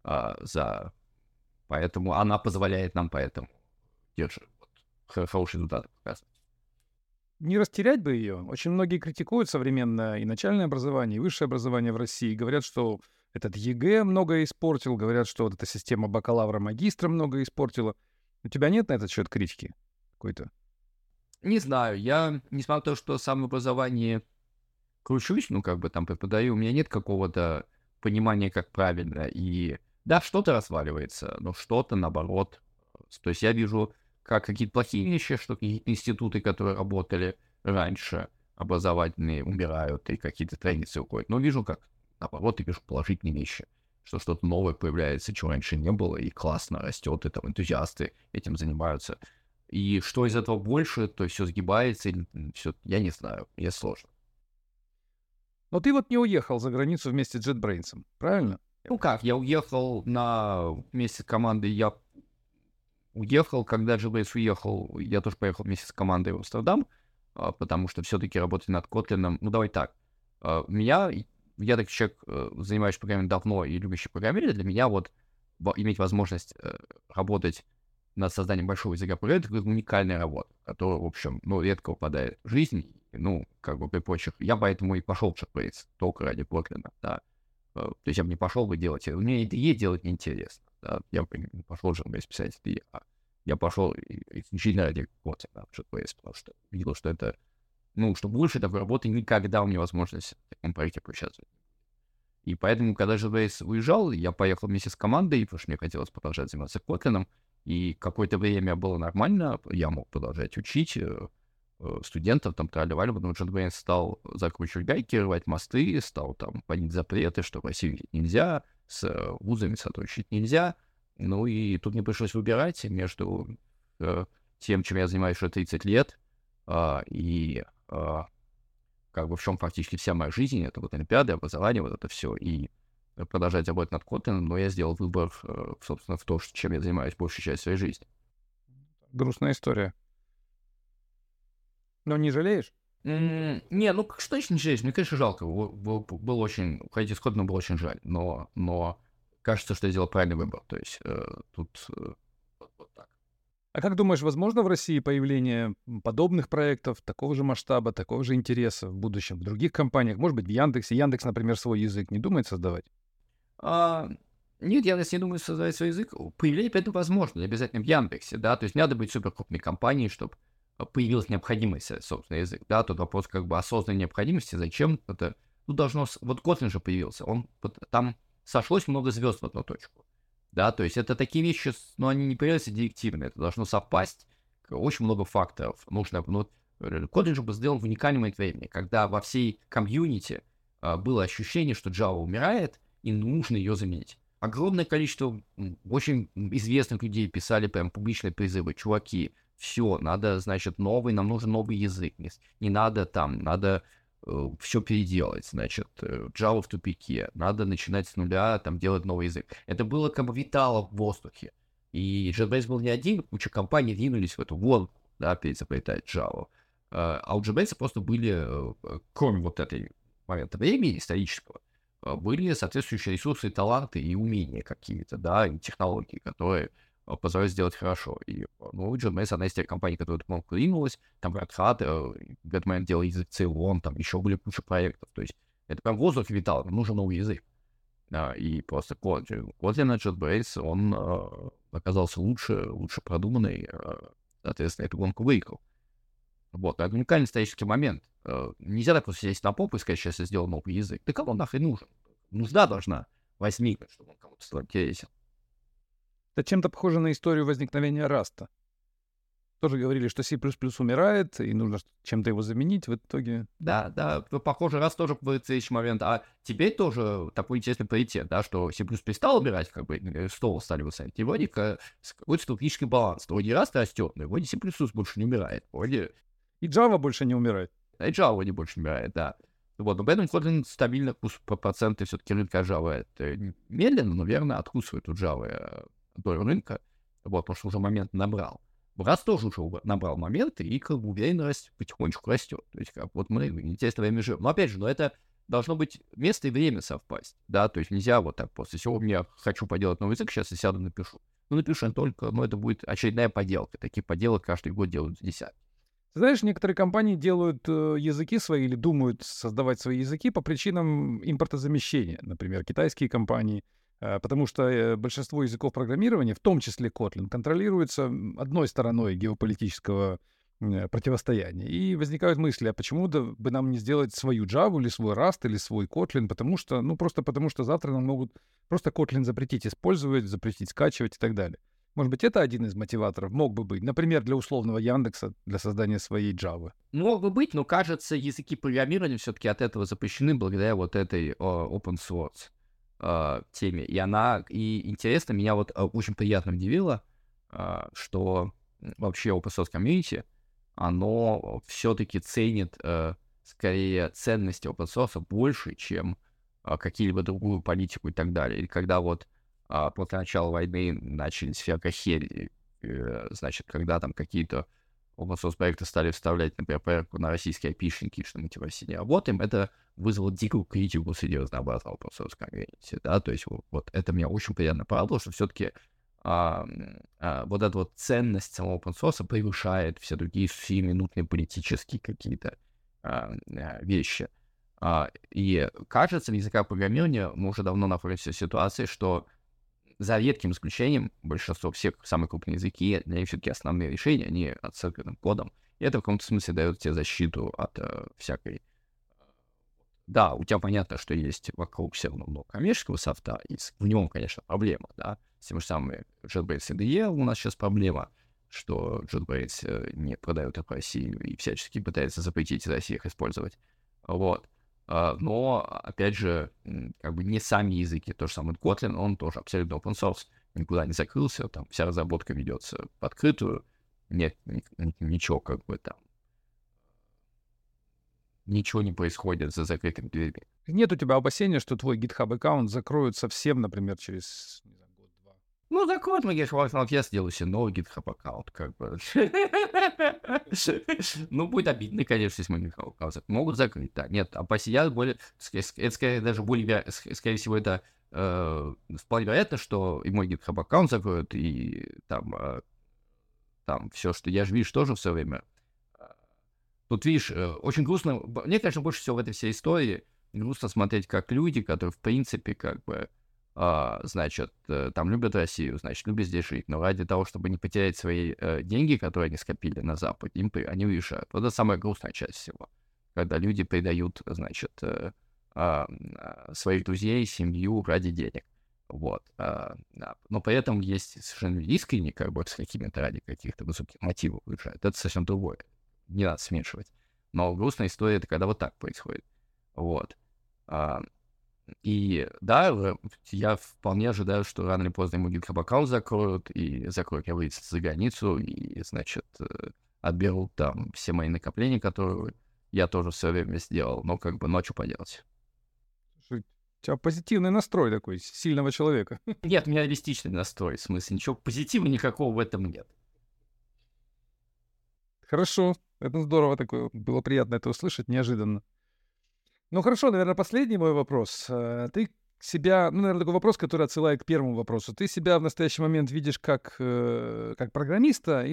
поэтому она позволяет нам поэтому держать хорошие результаты показывать. Не растерять бы ее. Очень многие критикуют современное и начальное образование, и высшее образование в России. Говорят, что этот ЕГЭ многое испортил, говорят, что вот эта система бакалавра-магистра многое испортила. У тебя нет на этот счет критики какой-то? Не знаю, я, несмотря на то, что сам в образовании кручусь, ну, как бы там преподаю, у меня нет какого-то понимания, как правильно, и да, что-то разваливается, но что-то, наоборот, то есть я вижу, как какие-то плохие вещи, что какие-то институты, которые работали раньше, образовательные, умирают, и какие-то традиции уходят, но вижу, как, наоборот, я вижу положительные вещи, что что-то новое появляется, чего раньше не было, и классно растет, и там энтузиасты этим занимаются. И что из этого больше, то есть все сгибается, или все, я не знаю, мне сложно. Но ты вот не уехал за границу вместе с JetBrains, правильно? Ну как, я уехал вместе с командой, я уехал, когда JetBrains уехал, я тоже поехал вместе с командой в Амстердам, потому что все-таки работать над Kotlin, ну давай так, я так человек, занимающийся программированием давно и любящий программирование, для меня вот иметь возможность работать над созданием большого языка программирования — это уникальная работа, которая, в общем, ну, редко выпадает в жизнь, ну, как бы при прочих. Я поэтому и пошел в JetBrains, только ради Kotlin, да. То есть я бы не пошел бы делать, у меня IDE делать неинтересно, да. Я бы не пошел в JetBrains писать IDE, я пошел исключительно ради Kotlin, да, в JetBrains, потому что видел, что это, ну, что больше такой работы никогда у меня возможность в таком проекте поучаствовать. И поэтому, когда JetBrains уезжал, я поехал вместе с командой, потому что мне хотелось продолжать заниматься Kotlin, и какое-то время было нормально, я мог продолжать учить студентов, там, трали-вали, потому что JetBrains стал закручивать гайки, рвать мосты, стал там вводить запреты, что в России нельзя, с вузами сотрудничать нельзя. Ну и тут мне пришлось выбирать между тем, чем я занимаюсь уже 30 лет, и как бы в чем фактически вся моя жизнь, это вот олимпиады, образование, вот это все, и продолжать работать над Kotlin, но я сделал выбор, собственно, в то, чем я занимаюсь большую часть своей жизни. Грустная история. Но не жалеешь? Не, ну что значит не жалеешь? Мне, конечно, жалко. Было очень... Уходить из Kotlin было очень жаль, но кажется, что я сделал правильный выбор. То есть тут вот так. А как думаешь, возможно в России появление подобных проектов, такого же масштаба, такого же интереса в будущем в других компаниях? Может быть, в Яндексе? Яндекс, например, свой язык не думает создавать? Нет, я не думаю создавать свой язык. Появление, поэтому возможно, не обязательно в Яндексе, да, то есть не надо быть суперкрупной компанией, чтобы появилась необходимость собственный язык, да, тут вопрос как бы осознанной необходимости, зачем это, ну, должно, вот Kotlin же появился, там сошлось много звезд в одну точку, да, то есть это такие вещи, но они не появляются директивно, это должно совпасть, очень много факторов, нужно, ну, Kotlin же был сделан в уникальный момент времени, когда во всей комьюнити было ощущение, что Java умирает, и нужно ее заменить. Огромное количество очень известных людей писали прям публичные призывы. Чуваки, все, надо, значит, нам нужен новый язык. Не надо там, надо все переделать, значит, Java в тупике. Надо начинать с нуля, там, делать новый язык. Это было как бы витало в воздухе. И JetBrains был не один, куча компаний ринулись в эту гонку, да, перезапретать Java. А у JetBrains просто были, кроме вот этой момента времени исторического, были соответствующие ресурсы, таланты и умения какие-то, да, и технологии, которые позволяют сделать хорошо. И, ну, JetBrains одна из тех компаний, которая эту гонку ринулась, там Red Hat, в этот момент делал язык Ceylon, там еще были куча проектов. То есть это прям воздух витал, нужен новый язык. И просто Kotlin от JetBrains, он оказался лучше продуманный, соответственно, эту гонку выиграл. Вот, это уникальный исторический момент. Нельзя так просто сесть на попу и сказать, сейчас я сделал новый язык. Да кому он нахрен нужен? Нужда должна возникнуть, чтобы он кому-то стал интересен. Это чем-то похоже на историю возникновения Раста. Тоже говорили, что C++ умирает, и нужно чем-то его заменить. В итоге... Да, похоже, раз тоже в следующий момент. А теперь тоже такой интересный приоритет, да, что C++ перестал умирать, как бы, стол стали высадить. И вроде какой-то стратегический баланс. Вроде Rust растет, но вроде C++ больше не умирает. Вроде... И Java больше не умирает. И Java вроде больше не умирает, да. Вот, но поэтому Kotlin стабильно по проценты все-таки рынка Java. Это медленно, но верно откусывает у Java долю рынка. Вот, потому что уже момент набрал. Rust тоже уже набрал момент, и как бы уверенность потихонечку растет. То есть, как вот мы интересное время живем. Но опять же, это должно быть место и время совпасть. Да, то есть нельзя вот так просто. Сегодня я хочу поделать новый язык, сейчас я сяду напишу. Ну, напишу только, но это будет очередная поделка. Таких поделок каждый год делают десятки. Знаешь, некоторые компании делают языки свои или думают создавать свои языки по причинам импортозамещения. Например, китайские компании. Потому что большинство языков программирования, в том числе Kotlin, контролируется одной стороной геополитического противостояния. И возникают мысли, а почему бы нам не сделать свою Java или свой Rust или свой Kotlin, просто потому что завтра нам могут просто Kotlin запретить использовать, запретить скачивать и так далее. Может быть, это один из мотиваторов мог бы быть. Например, для условного Яндекса, для создания своей Java. Мог бы быть, но, кажется, языки программирования все-таки от этого запрещены благодаря вот этой open source теме. И интересно, меня вот очень приятно удивило, что вообще open source community, оно все-таки ценит скорее ценности open source больше, чем какие-либо другую политику и так далее. И когда вот после начала войны начались всякая херь, значит, когда там какие-то open source проекты стали вставлять, например, проектку на российские айпишники, что мы типа в России не работаем, это вызвало дикую критику среди разнообразного open source комьюнити, да, то есть вот это меня очень приятно порадовало, что все-таки вот эта вот ценность самого open source превышает все другие сиюминутные политические какие-то вещи. И кажется, в языках программирования мы уже давно находимся в ситуации, что за редким исключением, большинство всех самые крупные языки, для них все-таки основные решения, они открытым кодом. И это в каком-то смысле дает тебе защиту от всякой... Да, у тебя понятно, что есть вокруг все равно много коммерческого софта, и в нем, конечно, проблема, да. С тем же самым JetBrains IDE у нас сейчас проблема, что JetBrains не продают их в Россию и всячески пытается запретить из России их использовать. Вот. Но, опять же, как бы не сами языки, то же самое Kotlin, он тоже абсолютно open source, никуда не закрылся, там вся разработка ведется в открытую, нет ничего как бы там, ничего не происходит за закрытыми дверьми. Нет у тебя опасения, что твой GitHub аккаунт закроют совсем, например, через год-два? Ну, закроют мы GitHub, я сделаю себе новый GitHub аккаунт, как бы. Ну, будет обидно, конечно, если мы GitHub аккаунт могут закрыть, да. Нет, опасения более... Это скорее даже более... Скорее всего, это вполне вероятно, что и мой GitHub аккаунт закроют, и там все, что... Я же, видишь, тоже все время... Тут, видишь, очень грустно... Мне, конечно, больше всего в этой всей истории грустно смотреть, как люди, которые, в принципе, как бы... значит, там любят Россию, значит, любят здесь жить, но ради того, чтобы не потерять свои деньги, которые они скопили на Западе, они уезжают. Вот это самая грустная часть всего, когда люди предают, значит, своих друзей, семью ради денег. Вот. Но при этом есть совершенно искренне, как бы, с какими-то ради каких-то высоких мотивов уезжают. Это совсем другое. не надо смешивать. Но грустная история — это когда вот так происходит. Вот. А, И да, я вполне ожидаю, что рано или поздно ему GitHub аккаунт закроют, и закроют меня выйти за границу, и, значит, отберут там все мои накопления, которые я тоже в свое время сделал, но как бы, ну, а что поделать? Слушай, у тебя позитивный настрой такой, сильного человека. Нет, у меня реалистичный настрой, в смысле, ничего позитива никакого в этом нет. Хорошо, это здорово такое. Было приятно это услышать, неожиданно. Ну хорошо, наверное, последний мой вопрос. Ты себя, ну, наверное, такой вопрос, который отсылает к первому вопросу. Ты себя в настоящий момент видишь как программиста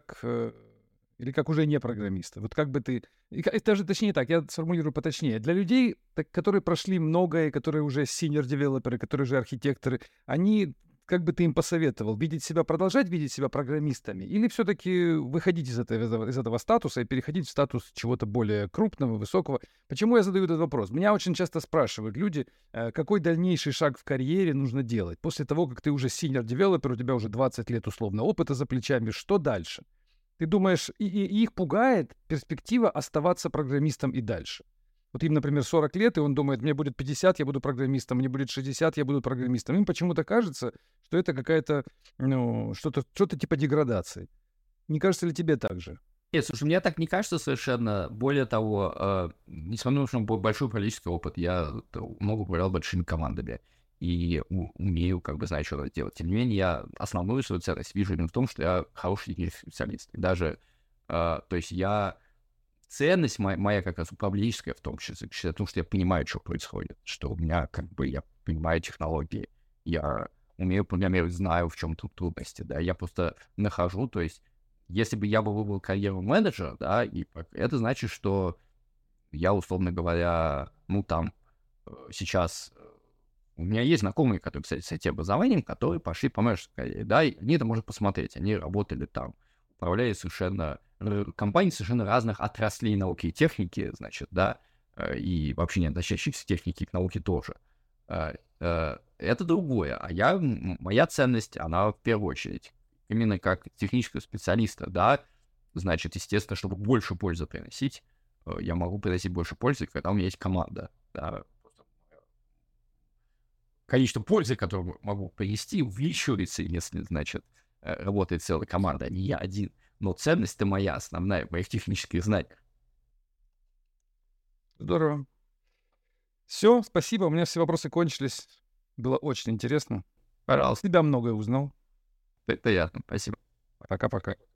или как уже не программиста? Вот как бы ты... Даже точнее так, я сформулирую поточнее. Для людей, которые прошли многое, которые уже senior-девелоперы, которые уже архитекторы, они, как бы ты им посоветовал, продолжать видеть себя программистами или все-таки выходить из этого статуса и переходить в статус чего-то более крупного, высокого? Почему я задаю этот вопрос? Меня очень часто спрашивают люди, какой дальнейший шаг в карьере нужно делать после того, как ты уже senior-девелопер, у тебя уже 20 лет условно опыта за плечами, что дальше? Ты думаешь, и их пугает перспектива оставаться программистом и дальше. Вот им, например, 40 лет, и он думает, мне будет 50, я буду программистом, мне будет 60, я буду программистом. Им почему-то кажется, что это какая-то, ну, что-то типа деградации. Не кажется ли тебе так же? Нет, слушай, мне так не кажется совершенно. Более того, несмотря на то, что у меня большой политический опыт, я много управлял большими командами и умею, как бы, знать, что надо делать. Тем не менее, я основную свою ценность вижу именно в том, что я хороший технический специалист. И даже, то есть ценность моя как раз управленческая в том числе, в том, что я понимаю, что происходит, что у меня, как бы, я понимаю технологии, я умею программировать, знаю, в чем тут трудности, да, я просто нахожу, то есть если бы я бы выбрал карьеру менеджера, да, это значит, что я, условно говоря, ну, там, сейчас у меня есть знакомые, которые, кстати, с этим образованием, которые пошли по менеджерской карьере, да, и они это можно посмотреть, они работали там, управляли компании совершенно разных отраслей науки и техники, значит, да, и вообще не относящихся к технике и к науке тоже. Это другое, моя ценность, она в первую очередь именно как технического специалиста, да, значит, естественно, чтобы больше пользы приносить, я могу приносить больше пользы, когда у меня есть команда, да. Количество пользы, которую могу принести, увеличивается, если, значит, работает целая команда, а не я один. Но ценность-то моя основная, в моих технических знаниях. Здорово. Все, спасибо, у меня все вопросы кончились. Было очень интересно. Пожалуйста, Тебя многое узнал. приятно, спасибо. Пока-пока.